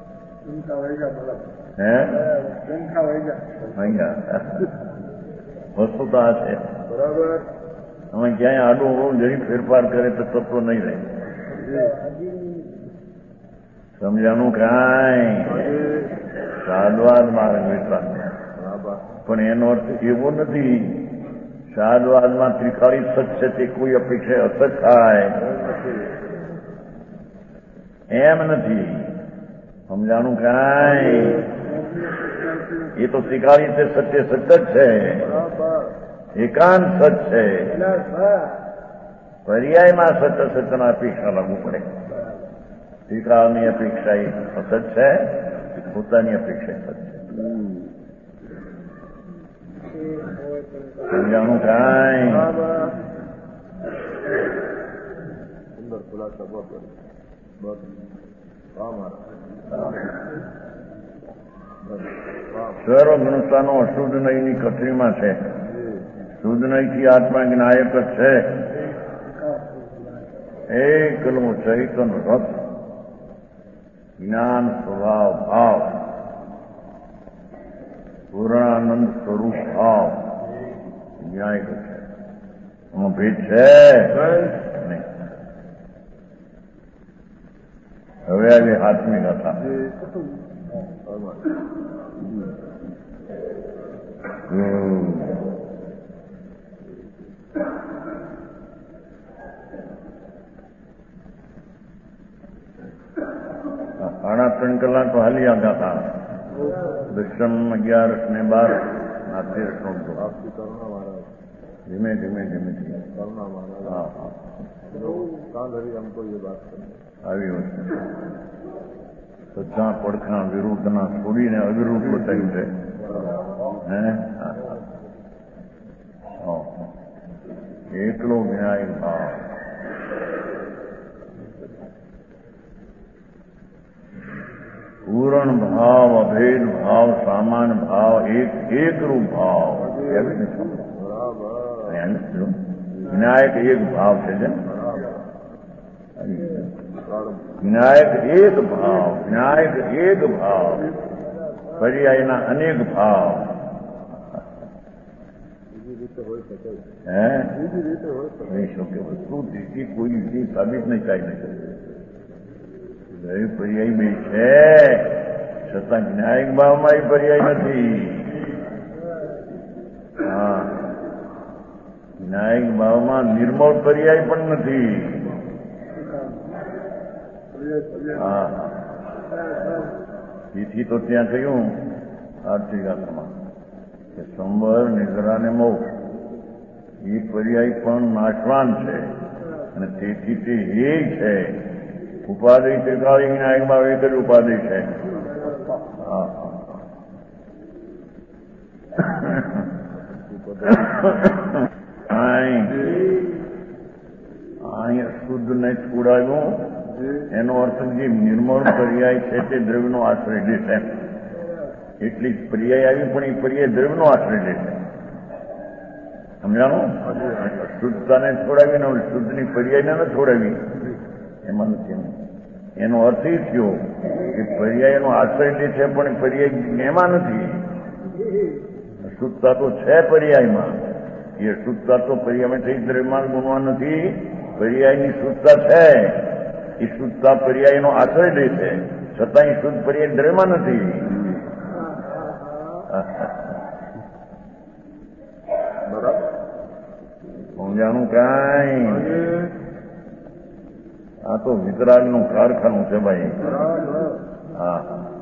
હે વસ્તુતા છે બરાબર. અમે ક્યાંય આડું હોવું જરી ફેરફાર કરે તો તત્વ નહીં રહે. સમજાનું કાંઈ સાદવાદ માર્ગ વેચાણ પણ એનો અર્થ એવો નથી સાદવાદમાં ત્રિકાળી સત છે તે કોઈ અપેક્ષા અસત થાય એમ નથી. સમજાનું કાંઈ એ તો ત્રિકાળી તે સત્ય સત જ છે, એકાંત સત છે. પર્યાયમાં સત અસતના અપેક્ષા લાગુ પડે. ત્રિકાળની અપેક્ષા એ અસત છે, પોતાની અપેક્ષા સત છે. સમજાણું કાંઈ સર્વ ગુણસ્થાનો અશુદ્ધ નહીંની કથનીમાં છે. શુદ્ધ નહીંથી આત્મા જ્ઞાયક જ છે. એકલો ચૈતન રસ જ્ઞાન સ્વભાવ ભાવ પૂર્ણાનંદ સ્વરૂપ ભાવ ન્યાય છે. એમાં ભેદ છે નહીં. હવે આજે હાથમી કથા. સાડા 3 કલાક તો હાલી આવ્યા હતા. દક્ષમ 11 ને 12 આ 13 ધીમે ધીમે ધીમે હા આવી હોય છે. બધા પડખા વિરુદ્ધના છોડીને અવિરુદ્ધ બતાવ્યું છે. એકલો ન્યાય ભાવ પૂરણ ભાવ અભેદ ભાવ સામાન ભાવ એકરૂપ ભાવ વિનાયક એક ભાવ છે. વિનાયક એક ભાવ, વિનાયક એક ભાવ, પર્યાયના અનેક ભાવ. વસ્તુથી કોઈ રીતે સાબિત નહીં થાય નથી. પર્યાય બે છે છતાં જ્ઞાયક ભાવમાં એ પર્યાય નથી. હા જ્ઞાયક ભાવમાં નિર્મળ પર્યાય પણ નથી. હા તેથી તો ત્યાં થયું આર્થિક આત્મા કે સંવર નિદ્રા ને મોક્ષ એ પર્યાય પણ નાશવાન છે અને તેથી તે એ છે. ઉપાધિ ત્રિકાળી જ્ઞાયક ભાવ એક જ ઉપાધિ છે. અહીંયા શુદ્ધ ને છોડાવ્યું એનો અર્થ જે નિર્મળ પર્યાય છે તે દ્રવ્યનો આશ્રય લે છે. એટલી પર્યાય આવી પણ એ પર્યાય દ્રવ્યનો આશ્રય લે છે. સમજાણું? શુદ્ધતાને છોડાવીને શુદ્ધની પર્યાયને ન છોડાવી એમાં નથી. એનો અર્થ એ થયો કે પર્યાયનો આશ્રય લે છે પણ પર્યાય એમાં નથી. શુદ્ધતા તો છે પર્યાયમાં. એ શુદ્ધતા તો પર્યાયમાં થઈ દ્રવ્યમાન ગુણવા નથી. પર્યાયની શુદ્ધતા છે. એ શુદ્ધતા પર્યાયનો આશ્રય લે છે છતાં એ શુદ્ધ પર્યાય દ્રવ્યમાં નથી. સમજાણું કાંઈ આ તો વિતરાગનું કારખાનું છે ભાઈ. હા,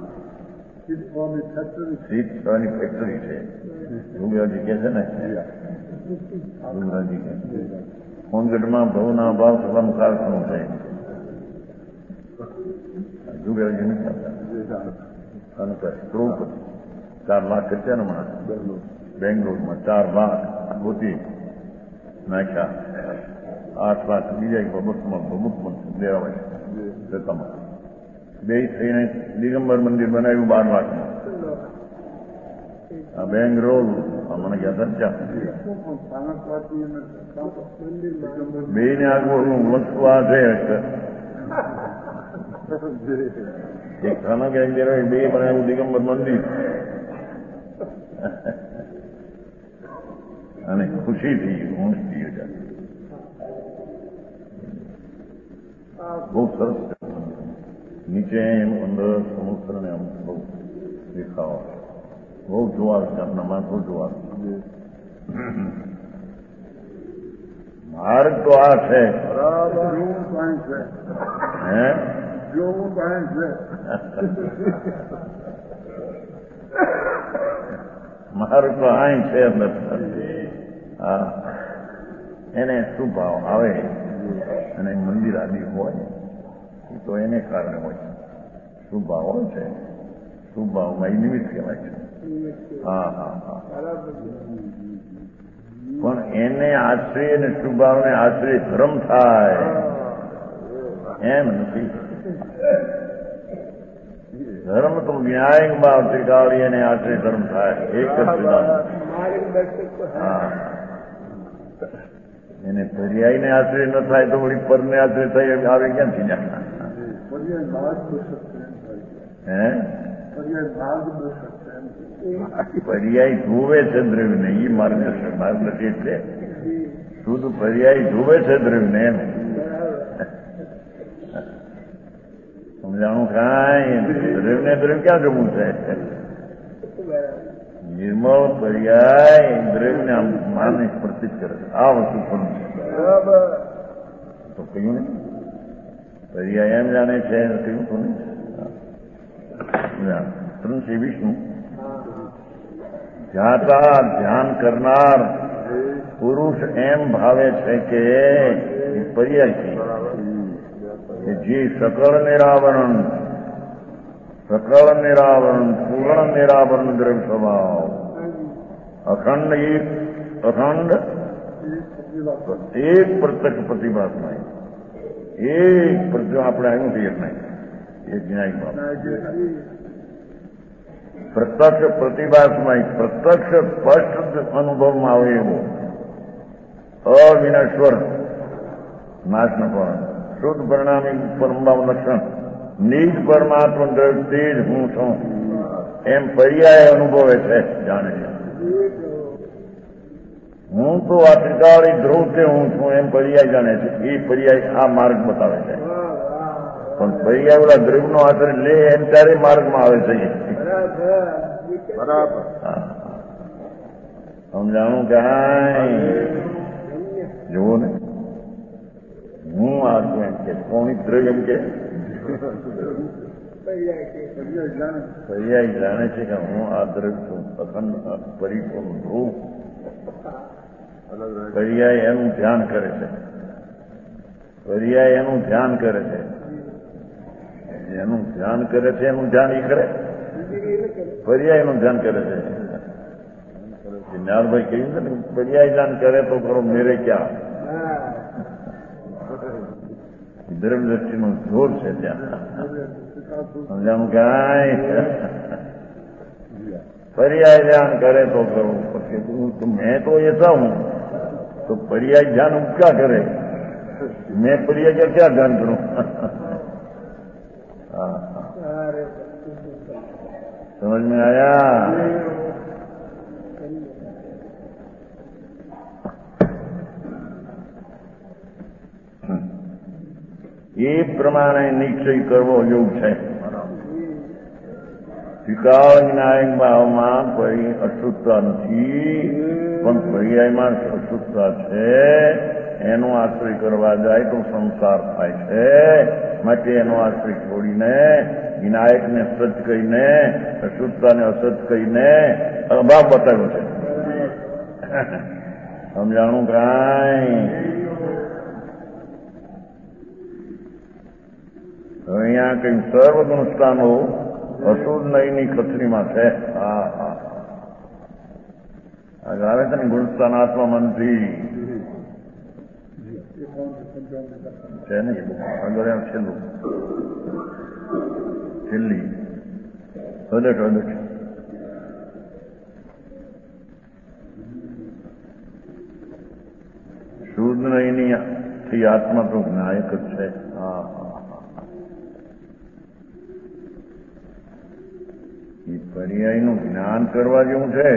સીટ થવાની ફેક્ટરી છે. રૂગરાજી કે છે ને, રૂગરાજી કે સોનગઢમાં ભવના ભાવ સભાનું કારખાનું છે. રૂગરાજી નથી સ્ટ્રોક 4 લાખ ખર્ચા ને હમણાં બેંગ્લોરમાં 4 લાખ ગોતી નાખ્યા. 8 લાખ બીજા પ્રમુખમાં લેવાય રકમમાં. 2 થઈને દિગંબર મંદિર બનાવ્યું 12 લાખમાં. આ બેંગ્લોર મને ક્યાં ખર્ચા 2 ને આગળ વસ્તુ આ છે. એક ખાના કે 2 બનાવ્યું દિગંબર મંદિર અને ખુશી થઈ ઊંચ થઈ જાય. બહુ સરસ નીચે એમ અંદર સમુદ્ર ને આમ બહુ દેખાવ બહુ જોવા છે. આપણા માથો જોવા માર્ગ તો આ છે. હે માર્ગ તો અહીં છે. હા, એને શું ભાવ આવે અને મંદિર આદિ હોય એ તો એને કારણે હોય. શું ભાવ હોય છે, શું ભાવમાં એ નિમિત્ત કહેવાય છે. હા હા હા, પણ એને આશ્રય અને શુભાવને આશ્રય ધર્મ થાય એમ નથી. ધર્મ તો ન્યાયિક ભાવ ત્રિકાળી અને આશ્રય ધર્મ થાય એક જ સિદ્ધાંત. હા, એને પર્યાયને આશ્રય ન થાય તો વળી પરને આશ્રય થઈ આવે ક્યાંથી જાય? હે પર્યાય ધોવે છે દ્રવ્યને એ માર્ગ નથી. એટલે શુદ્ધ પર્યાય ધોવે છે દ્રવ્યને એમ સમજાણું. કાંઈ દ્રવ્યને દ્રવ્ય ક્યાં જવું છે? નિર્મળ પર્યાય દ્રવ્યને આમ માને પ્રતિત કરે છે. આ વસ્તુ પણ તો કહ્યું ને પર્યાય એમ જાણે છે કહ્યું તો નહીં. ત્રણ છે વિષ્ણુ જાતા ધ્યાન કરનાર પુરુષ એમ ભાવે છે કે પર્યાય છે કે જે સકળ નિરાવરણ પૂર્ણ નિરાવરણ દ્રવ્ય સ્વભાવ અખંડ એક પ્રત્યક્ષ પ્રતિભાસમાં એક પ્રત્યે આપણે આવ્યું છે એક નહીં એક ન્યાયમાં પ્રત્યક્ષ પ્રતિભાસમાં પ્રત્યક્ષ સ્પષ્ટ અનુભવમાં આવે એવો અવિનશ્વર નાશ ન પણ શુદ્ધ પરિણામી પરમભાવ લક્ષણ નિજ પરમાત્મા દ્રવ્ય તે જ હું છું એમ પર્યાય અનુભવે છે, જાણે છે. હું તો આ ત્રિકાળી ધ્રુવ તે હું છું એમ પર્યાય જાણે છે. એ પર્યાય આ માર્ગ બતાવે છે. પણ પર્યાય ઓલા દ્રવ્યનો આશ્રય લે એમ ત્યારે માર્ગમાં આવે છે. બરાબર સમજાણું કાંઈ જુઓ ને હું આ છું એમ કે કોણી દ્રવ્ય એમ કે પર્યાય જાણે છે કે હું આ દ્રવ્ય છું અખંડ પરિપૂર્ણ ધ્રુવ. પર્યાય એનું ધ્યાન કરે છે. પર્યાય એનું ધ્યાન કરે છે. એનું ધ્યાન કરે છે. એનું ધ્યાન એ કરે પર્યાય એનું ધ્યાન કરે છે. નારભાઈ કહ્યું છે ને પર્યાય ધ્યાન કરે તો કરો મેરે ક્યાં ધર્મ દ્રષ્ટિનું જોર છે ત્યાં સમજાણું કાંઈ પર્યાય ધ્યાન કરે તો કરું પછી મેં તો એસા હું તો પર્યાય ધ્યાન ક્યાં કરે? મેં પર્યાય ક્યાં ધ્યાન કરું? समझ में आया? એ પ્રમાણે નિશ્ચય કરવો યોગ છે. વિકાળ ન્યાયિક ભાવમાં કોઈ અશુદ્ધતા નથી, પણ પર્યાયમાં અશુદ્ધતા છે. એનો આશ્રય કરવા જાય તો સંસાર થાય છે. માટે એનો આશ્રય છોડીને વિનાયકને સત કહીને અશુદ્ધતાને અસત કહીને અભાવ બતાવ્યો છે. સમજાણું કાંઈ? અહીંયા કઈ સર્વગુણ સ્થાનો અશુદ્ધ નહીની ખથરીમાં છે. હા હા આવે છે ને ગુણસ્થાન આત્મા મનથી છે ને આગળ છેલ્લું છેલ્લી હદટ શુદ્ધ નહીની થી આત્મા તો જ્ઞાયક જ છે. હા એ પર્યાયનું જ્ઞાન કરવા જેવું છે.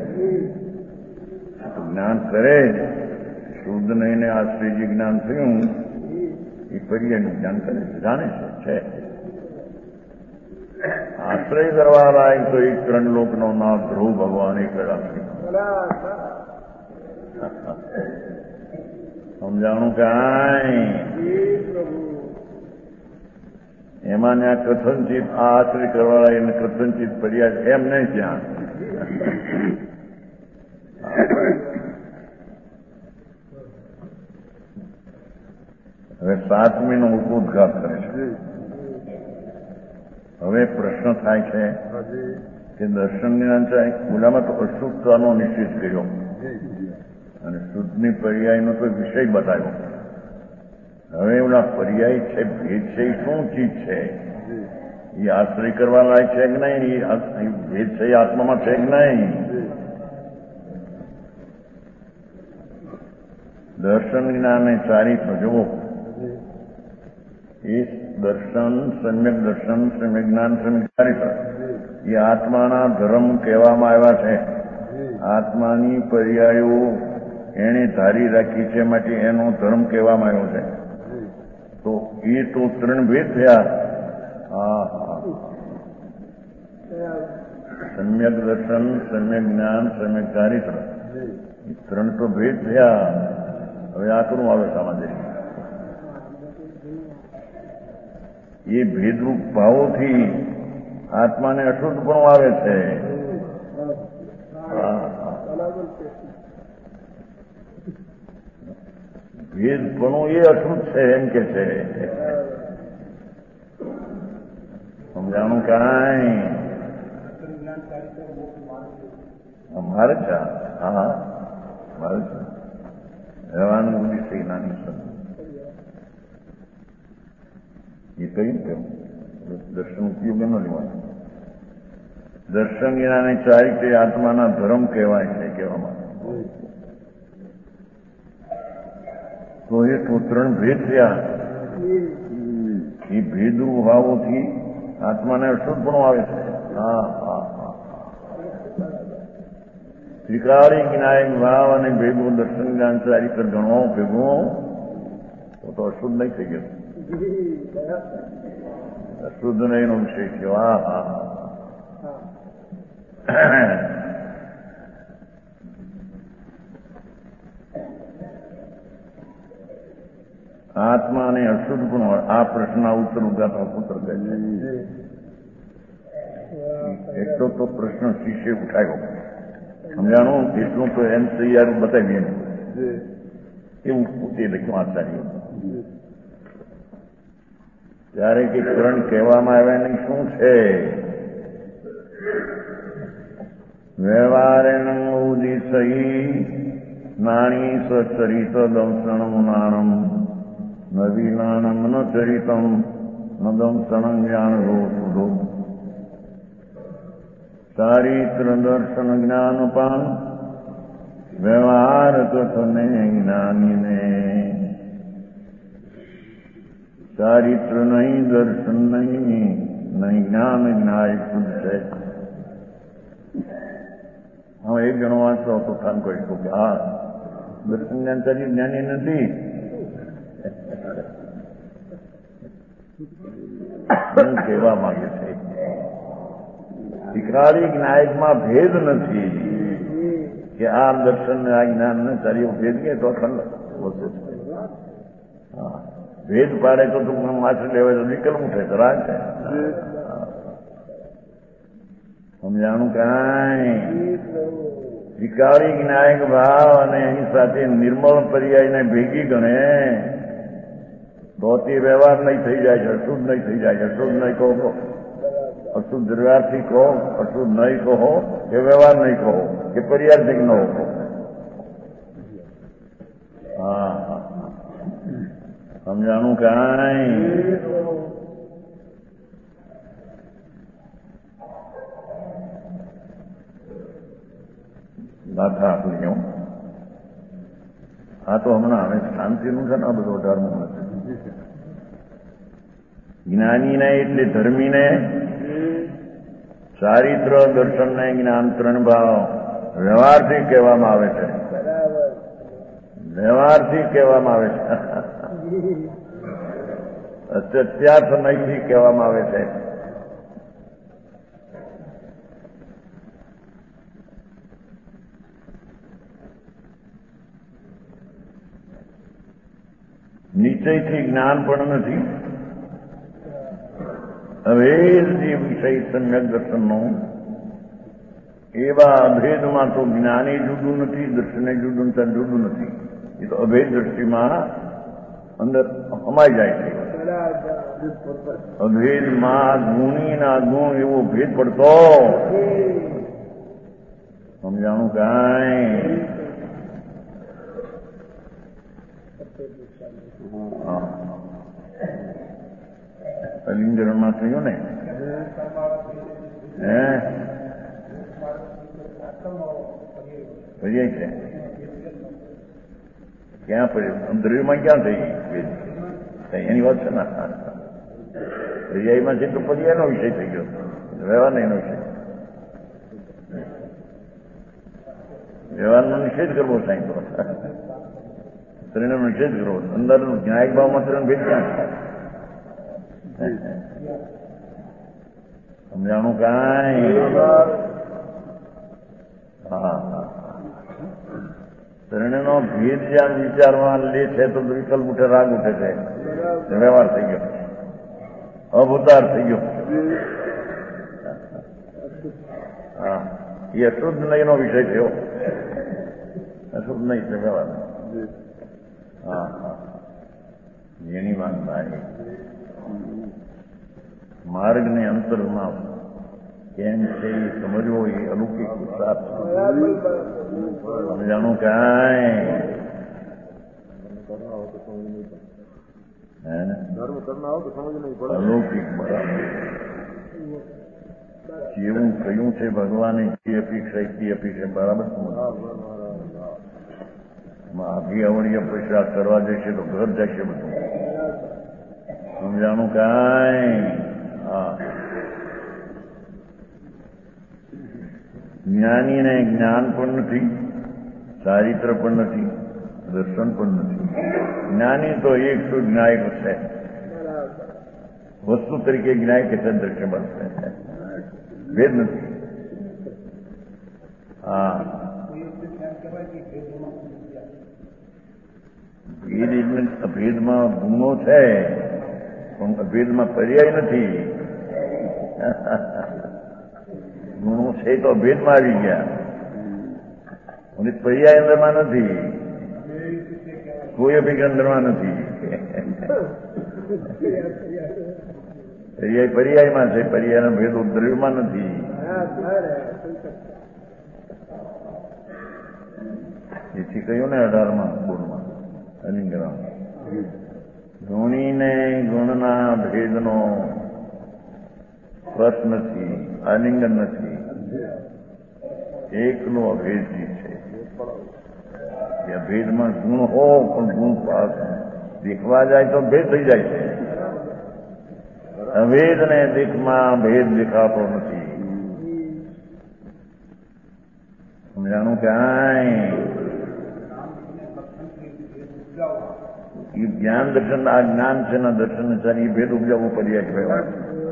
જ્ઞાન કરે શુદ્ધ નહીને આશ્રય જે જ્ઞાન થયું એ પર્યાયનું જ્ઞાન કરે છે, જાણે છે. આશ્રય કરવા લાયક તો એક ત્રણ લોકનો નાથ ધ્રુવ ભગવાન એક સમજાણું કાંઈ? એમાં ને આ કથનચિત આ આશ્રય કરવા એને કથનચિત પર્યાય એમ નહીં ત્યાં. હવે 7મીનો ઉદ્ઘાત કરે છે. હવે પ્રશ્ન થાય છે કે દર્શન જ્ઞાન છે ઓલામાં તો અશુદ્ધતાનો નિશ્ચિત કર્યો અને શુદ્ધની પર્યાયનો તો વિષય બતાવ્યો. હવે ઓલા પર્યાય છે ભેદ છે એ શું ચીજ છે? એ આશ્રય કરવા લાયક છે કે નહીં? એ ભેદ છે એ આત્મામાં છે કે નહીં? દર્શન જ્ઞાને ચારિત્ર જુઓ. એ દર્શન સમ્યક દર્શન સમ્યક જ્ઞાન સમ્યક ચારિત્ર એ આત્માના ધર્મ કહેવામાં આવ્યા છે. આત્માની પર્યાયો એણે ધારી રાખી છે માટે એનો ધર્મ કહેવામાં આવ્યો છે. તો એ તો 3 ભેદ થયા. હા સમ્યક દર્શન સમ્યક જ્ઞાન સમ્યક ચારિત્ર એ 3 તો ભેદ થયા. હવે આકરું આવે સામાજિક એ ભેદરૂપ ભાવોથી આત્માને અશુદ્ધપણું આવે છે. ભેદપણું એ અશુદ્ધ છે એમ કે છે. સમજાણું કાંઈ? મારે છે. હા મારે છે રહેવાનું ઉદ્દેશ્ય નાની સર એ કહ્યું કેમ દર્શન ઉપયોગ ન લેવાનું. દર્શન જ્ઞાને ચારિત્ર્ય આત્માના ધર્મ કહેવાય છે કહેવામાં. તો એ તો 3 ભેદ થયા. એ ભેદરૂપ ભાવોથી આત્માને અશુદ્ધપણું આવે છે. હા હા હા ત્રિકાળી જ્ઞાયક ભાવ અને ભેગું દર્શન જ્ઞાન ચારિત્ર ગણવો ભેગું તો અશુદ્ધ નહીં થઈ ગયું. શુદ્ધ નહીં નો વિષય છે. હા હા આત્માને અશુદ્ધ પણ હોય આ પ્રશ્નના ઉત્તર ઉગાતા પુત્ર કહે છે. એટલો તો પ્રશ્ન શિષ્ય ઉઠાયો. સમજાણું? એટલું તો એમ તૈયાર બતાવીએ એવું પોતે લખ્યું આચાર્ય. ત્યારે કે કરણ કહેવામાં આવ્યા નહીં શું છે? વ્યવહારેણ ઉદિશયી નાણી સ્વચરિત દંસણમ નાણમ નવીનાનમ ન ચરિતમ ન દંસણમ જ્ઞાન રોધો ચારિત્ર દર્શન જ્ઞાનપાન વ્યવહાર કથને જ્ઞાનીને ચારિત્ર નહીં દર્શન નહીં જ્ઞાન જ્ઞાય શુદ્ધ છે. હું એક જણો વાંચતો હતો કામ કહીશું કે હા દર્શન જ્ઞાન ચારિત્ર જ્ઞાની નથી. શું કહેવા માંગે છે? ત્રિકાળી જ્ઞાયકમાં ભેદ નથી કે આ દર્શન આ જ્ઞાન ને ચાર્ય ભેદ કે તો અખંડ વસ્તુ છે. ભેદ પાડે તો તું માછલી લેવાય તો વિકલ્પ ઉઠે તો રાગ છે. સમજાણું કાંઈ વિકારી જ્ઞાયક ભાવ અને એની સાથે નિર્મળ પર્યાયને ભેગી ગણે તો તે વ્યવહાર નહીં થઈ જાય છે, અશુદ્ધ નહીં થઈ જાય છે. અશુદ્ધ નહીં કહો, અશુદ્ધ વ્યવહારથી કહો, અશુદ્ધ નહીં કહો કે વ્યવહાર નહીં કહો કે પર્યાર્થિક ન કહો. હા, સમજાણું કાંઈ ગાથા આપણી. આ તો હમણાં હવે શાંતિનું છે ને આ બધો ધર્મ નથી. જ્ઞાનીને એટલે ધર્મીને ચારિત્ર દર્શનને જ્ઞાન ત્રણ ભાવ વ્યવહારથી કહેવામાં આવે છે. વ્યવહારથી કહેવામાં આવે છે, અત્યાર સમયથી કહેવામાં આવે છે. નિશ્ચયથી જ્ઞાન પણ નથી. હવે જે વિષય સમ્યક દર્શનનો એવા અભેદમાં તો જ્ઞાને જુદું નથી, દર્શને જુદું જુદું નથી. એ તો અભેદ દ્રષ્ટિમાં અંદર સમાઈ જાય છે. અભેદમાં ગુણીના ગુણ એવો ભેદ પડતો. સમજાણું કાંઈ અલિંગનમાં થયું ને પર્યાય છે. ક્યાં પડ્યું? દ્રવ્યમાં ક્યાં થઈ એની વાત છે ને. પર્યાયમાં છે તો પર્યાયનો વિષય થઈ ગયો, વ્યવહારનો એનો વિષય. વ્યવહારનો નિષેધ કરવો સાહેબ, ત્રણનો નિષેધ કરવો. અંદર ન્યાયિક ભાવમાં ત્રણ ભેદ ક્યાં છે? સમજાણું કાંઈ? હા, ત્રણનો ભેદ જ્યાં વિચારમાં લે છે તો વિકલ્પ ઉઠે, રાગ ઉઠે છે, વ્યવહાર થઈ ગયો, અવતાર થઈ ગયો. હા, એ અશુદ્ધ નહીંનો વિષય થયો. અશુદ્ધ નહીં છે વ્યવહાર. હા હા, જેની વાત થાય માર્ગને અંતરમાં કેમ છે એ સમજવો એ અલૌકિક પુરુષાર્થ. સમજાણું કાંઈ? અલૌકિક બરાબર જેવું કહ્યું છે ભગવાને જે અપેક્ષા તે અપેક્ષા બરાબર આભી અવળી અપેક્ષા કરવા જશે તો ઘર જશે બધું. સમજાણું કાંઈ? હા, જ્ઞાનીને જ્ઞાન પણ નથી, ચારિત્ર પણ નથી, દર્શન પણ નથી. જ્ઞાની તો એક શુદ્ધ જ્ઞાયક છે, વસ્તુ તરીકે જ્ઞાયક છે, દ્રશ્ય બનશે, ભેદ નથી. હા, ભેદમાં ગુનો છે પણ ભેદમાં પર્યાય નથી. ગુણો છે તો ભેદમાં આવી ગયા અને પર્યાય અંદરમાં નથી, કોઈ અભિગમ અંદરમાં નથી. પર્યાય પર્યાયમાં છે, પર્યાયનો ભેદ દ્રવ્યમાં નથી. એથી કહ્યું ને 18માં બોર્ડમાં અલિંગરામ ગુણીને ગુણના ભેદનો સ્પર્શ નથી, આલિંગન નથી, એકનો અભેદજી છે. એ ભેદમાં ગુણ હો પણ ગુણ પાસ દેખવા જાય તો ભેદ થઈ જાય છે. અભેદને દેખમાં ભેદ દેખાતો નથી. સમજાણું કાંઈ? એ જ્ઞાન દર્શન આ જ્ઞાન છે ના દર્શન છે એ ભેદ ઉપજાવવું પર્યાય કહેવાય.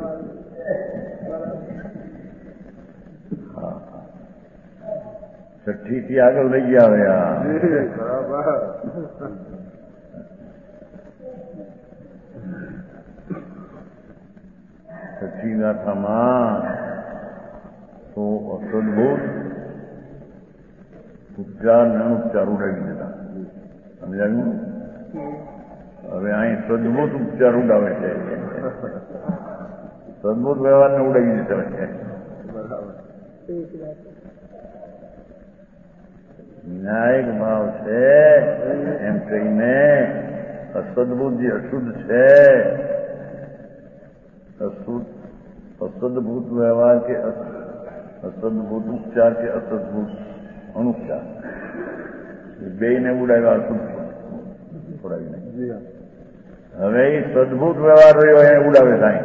છઠ્ઠી થી આગળ લઈ ગયા હવે છઠ્ઠી ગાથામાં તો અસદભૂત ઉપચાર ને અનુપચાર ઉડાવી દીધા. સમજાયું? હવે અહીં સદભૂત ઉપચાર ઉડાવે છે. સદભૂત વ્યવહારને ઉડાવી દીધા છે. ન્યાયિક ભાવ છે એમ કહીને અસદભૂત જે અશુદ્ધ છે, અસદભૂત વ્યવહાર કે અસદભૂત ઉપચાર કે અસદભૂત અનુપચાર બેયને ઉડાવ્યા અશુદ્ધ ઉડાવી નાખી. હવે એ સદભૂત વ્યવહાર રહ્યો એને ઉડાવે થાય.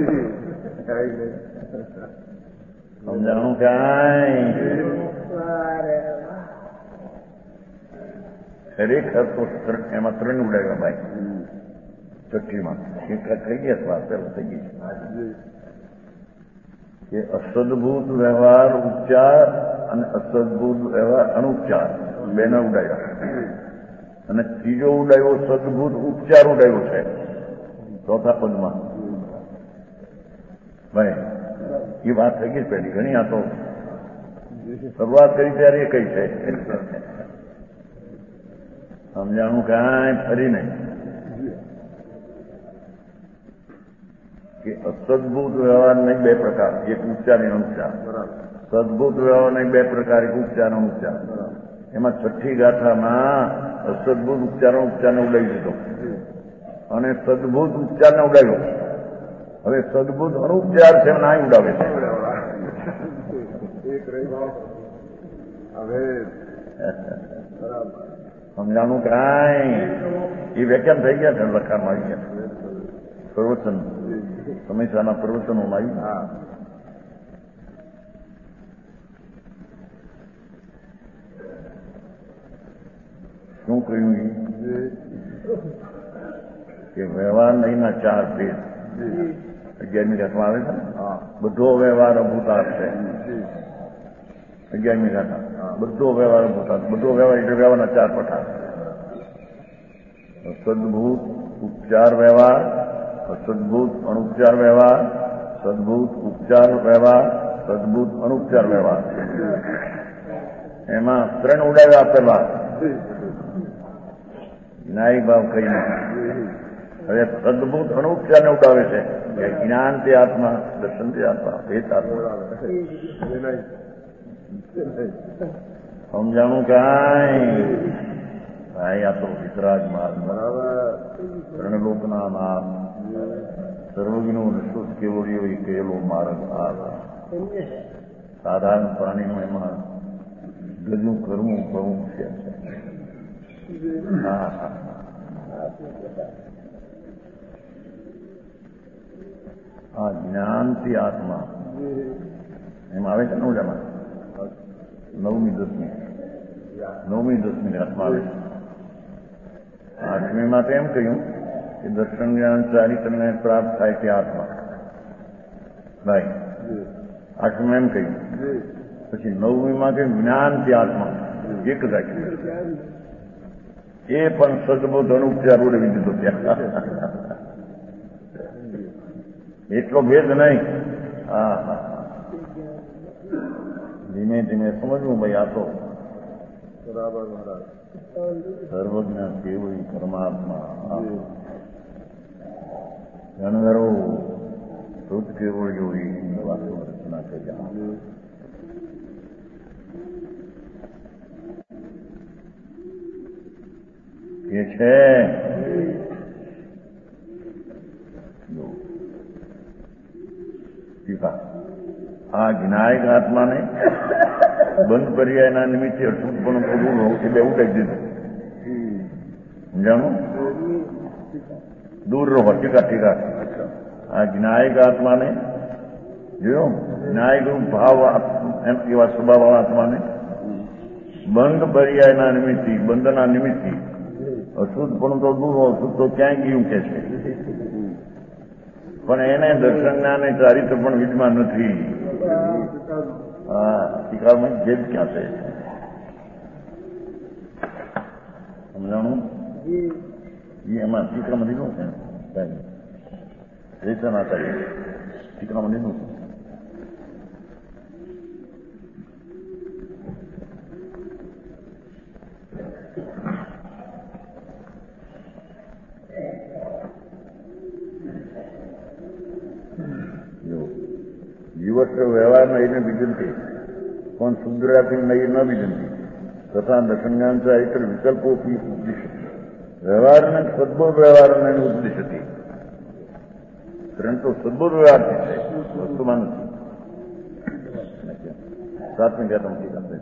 સમજાણું કાંઈ? ખરેખર તો એમાં ત્રણ ઉડાવ્યા ભાઈ. છઠ્ઠીમાં એક થઈ ગયા વાત પેલા થઈ ગઈ કે અસદભૂત વ્યવહાર ઉપચાર અને અસદભૂત વ્યવહાર અનુપચાર બેને ઉડાવ્યા. અને ત્રીજો ઉડાવ્યો સદભૂત ઉપચાર ઉડાવ્યો છે ચોથા પદમાં. ભાઈ એ વાત થઈ ગઈ પહેલી ઘણી. આ તો શરૂઆત કરી ત્યારે એ કઈ છે. સમજાણું કાંઈ ફરી નહીં કે અસદભૂત વ્યવહાર નહીં બે પ્રકાર, એક ઉપચાર અને અનુપચાર. સદભૂત વ્યવહાર નહીં બે પ્રકાર, એક ઉપચાર અનુપચાર. એમાં છઠ્ઠી ગાથામાં અસદભૂત ઉપચાર ઉપચારને ઉડાવી દીધો અને સદભૂત ઉપચારને ઉડાવ્યો. હવે સદભૂત અનુપચાર છે ના ઉડાવે છે. સમજાણું કાંઈ? એ વ્યાખ્યાન થઈ ગયા છે લખાણમાં આવી ગયા. પ્રવચન સમયસાના પ્રવચનોમાં આવી. શું કહ્યું કે વ્યવહાર નહીંના ચાર ભેદ 11મી ગાથામાં આવે છે ને. બધો વ્યવહાર અભૂતાર્થ છે. 11મી ગાથા બધો વ્યવહાર અભૂતાર્થ. બધો વ્યવહાર એટલે વ્યવહારના ચાર પ્રકાર: સદભૂત ઉપચાર વ્યવહાર, અસદભૂત અનુપચાર વ્યવહાર, સદભૂત ઉપચાર વ્યવહાર, સદભૂત અનુપચાર વ્યવહાર. એમાં ત્રણ ઉડાવ્યા આપેલા ન્યાયિક ભાવ કહીને. હવે સદભૂત અનુપચારને ઉડાવે છે કે જ્ઞાન તે આત્મા, દર્શન તે આત્મા, ભેદ આત્મા. સમજાણું કાંઈ? ભાઈ આ તો વિતરાગ માર્ગ, ત્રણલોકના નામ, સર્વજ્ઞો નિશુદ્ધ કેવળીઓ એ કહેલો માર્ગ. આ સાધારણ પ્રાણીનું એમાં ગજું કરવું બહુ છે. આ જ્ઞાનથી આત્મા એમ આવે છે ને ઓજામાં 9મી 10મી આત્મા આવે છે. 8મી માટે એમ કહ્યું કે દર્શન જ્ઞાન ચારિત્રને પ્રાપ્ત થાય તે આત્મા. ભાઈ 8મી એમ કહ્યું. પછી 9મીમાં કે જ્ઞાનથી આત્મા એક જ આખી. એ પણ સદબોધ અનુપચાર ઉડવી દીધો ત્યાં. એટલો ભેદ નહીં. હા, ધીમે ધીમે સમજવું ભાઈ. આ તો બરાબર સર્વજ્ઞ કેવળી પરમાત્મા ગણધરો શુદ્ધ કેવળીઓ એ વાતો રચના કર્યા. એ છે આ જ્ઞાયક આત્માને બંધ પર્યાયના નિમિત્તે અશુદ્ધપણું થોડું રહું બે ઉડાઈ દીધું. સમજાણું? દૂર રહો ટીકા. આ જ્ઞાયક આત્માને જોયો, જ્ઞાયક ભાવ એવા સ્વભાવ આત્માને બંધ પર્યાયના નિમિત્તે, બંધના નિમિત્તે અશુદ્ધપણું તો દૂર હો, અશુદ્ધ તો ક્યાંય ગયું કે છે. પણ એને દર્શન જ્ઞાન ચારિત્ર પણ વિદ્યમાન નથી. હા, ટીકામાં ભેદ ક્યાં છે? સમજાણું? એમાં શીખવામાં લીધું છે રેચના કરી શીખવામાં લીધું જીવસ્ત્ર વ્યવહારમાં એને વિજંતી પણ શુદ્ધરાથી નહીં ન વિજંતી તથા દર્શન્યાંचा इतर विकल्पोपि उद्दिश्यते व्यवहारને સદબોધ વ્યવહારને ઉદ્દેશ્યતે પરંતુ સદબોધ વ્યવહારથી છે વસ્તુમાં નથી સાતમી વ્યાતમથી આપણે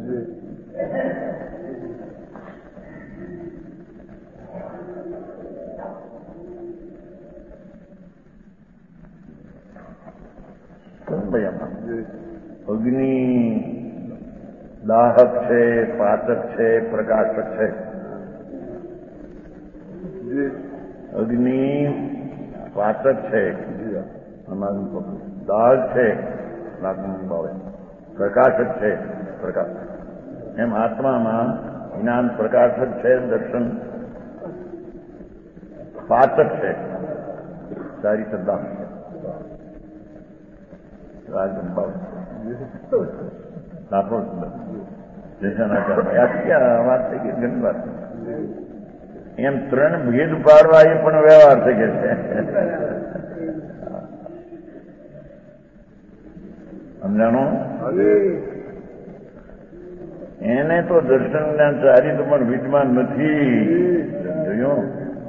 અગ્નિ દાહક છે, પાચક છે, પ્રકાશક છે. અગ્નિ પાચક છે, દાહક છે, પ્રકાશક છે, પ્રકાશ એમ આત્મામાં જ્ઞાન પ્રકાશક છે, દર્શન પાચક છે, સારી શ્રદ્ધા રાજભાવ દાખલો વાત થઈ ગઈ ઘણી વાત એમ ત્રણ ભેદ પાડવા એ પણ વ્યવહાર થઈ ગયો છે. સમજાણો એને તો દર્શન જ્ઞાન સારી તો પણ વિદ્યમાન નથી. જોયું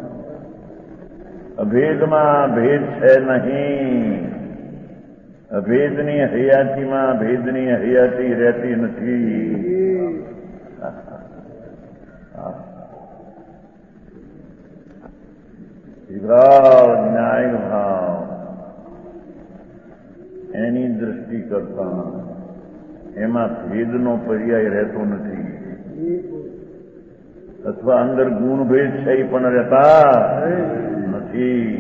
અભેદમાં ભેદ છે નહીં. અભેદની હયાતીમાં ભેદની હયાતી રહેતી નથી. ન્યાય ભાવ એની દ્રષ્ટિ કરતા એમાં ભેદનો પર્યાય રહેતો નથી. અથવા અંદર ગુણ ભેદ છે એ પણ રહેતા નથી.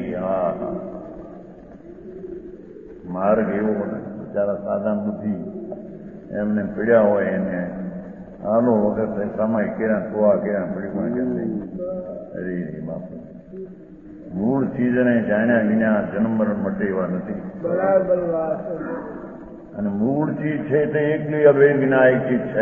માર્ગ એવો બિચારા સાદા બુદ્ધિ એમને પીડ્યા હોય એને આનો વખત સમય કેરા ટોવા કેરા પડી પણ અરે બાપુ મૂળ ચીજને જાણ્યા વિના જન્મ મરણ મટે એવા નથી. અને મૂળ ચીજ છે તે એકલી અભેદ વિનાયક ચીજ છે.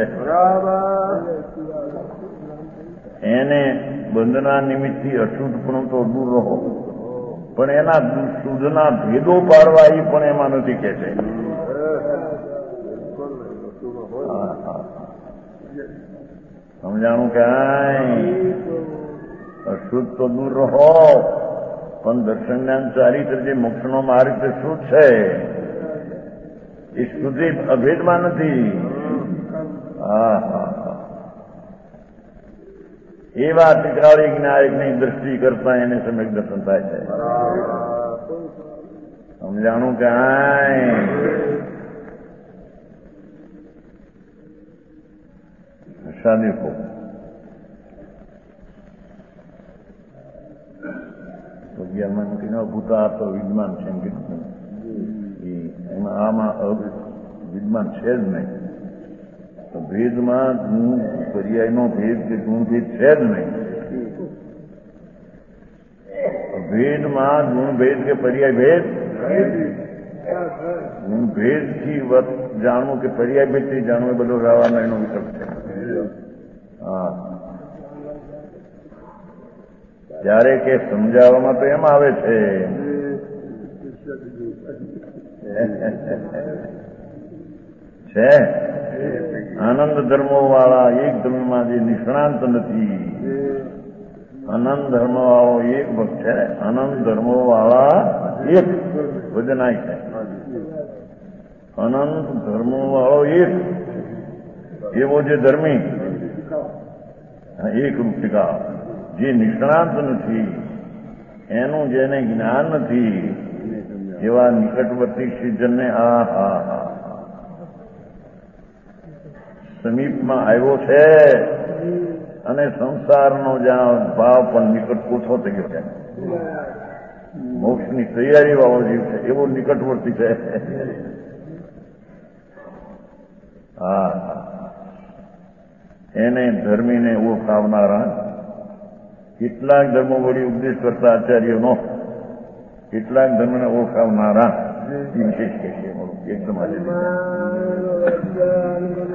એને બંધના નિમિત્તથી અશુદ્ધપણું તો દૂર રહો પણ એના શુદ્ધના ભેદો પાડવા એ પણ એમાં નથી કે છે. સમજાણું કાંઈ અશુદ્ધ તો દૂર રહો પણ દર્શન જ્ઞાન ચારિત્ર જે મોક્ષનો માર્ગ શું છે એ શુદ્ધિ અભેદમાં નથી. એવા ટીકાળી જ્ઞાયકની દ્રષ્ટિ કરતા એને સમ્યક દર્શન થાય છે. સમજાણું કાંઈ દેખો અગિયારમાં નથી ન ભૂતા તો વિદ્યમાન છે એમ કીધું એમાં આમાં વિદ્યમાન છે જ નહીં. ભેદમાં ગુણ પર્યાયનો ભેદ કે ગુણ ભેદ છે જ નહીં. ભેદમાં ગુણ ભેદ કે પર્યાય ભેદ ગુણ ભેદથી જાણવું કે પર્યાય ભેદથી જાણવું એ બધો વ્યવહારનો એનો વિકલ્પ છે. ત્યારે કે સમજાવવામાં તો એમ આવે છે છે આનંદ ધર્મો વાળા એક ધર્મમાં જે નિષ્ણાંત નથી. અનંત ધર્મ વાળો એક ભક્ત છે. અનંત ધર્મો વાળા એક વજનાય છે. અનંત ધર્મો વાળો એક એવો જે ધર્મી એક રૂપિકા જે નિષ્ણાંત નથી એનું જેને જ્ઞાન નથી એવા નિકટવર્તી શ્રીજનને સમીપમાં આવ્યો છે અને સંસારનો જ્યાં ભાવ પણ નિકટ ઓછો થઈ ગયો છે. મોક્ષની તૈયારી વાળો જીવ છે એવો નિકટવર્તી છે. એને ધર્મીને ઓળખાવનારા કેટલાક ધર્મો વળી ઉપદેશ કરતા આચાર્યોનો, કેટલાક ધર્મને ઓળખાવનારા વિશેષ કહે છે. એકદમ આજે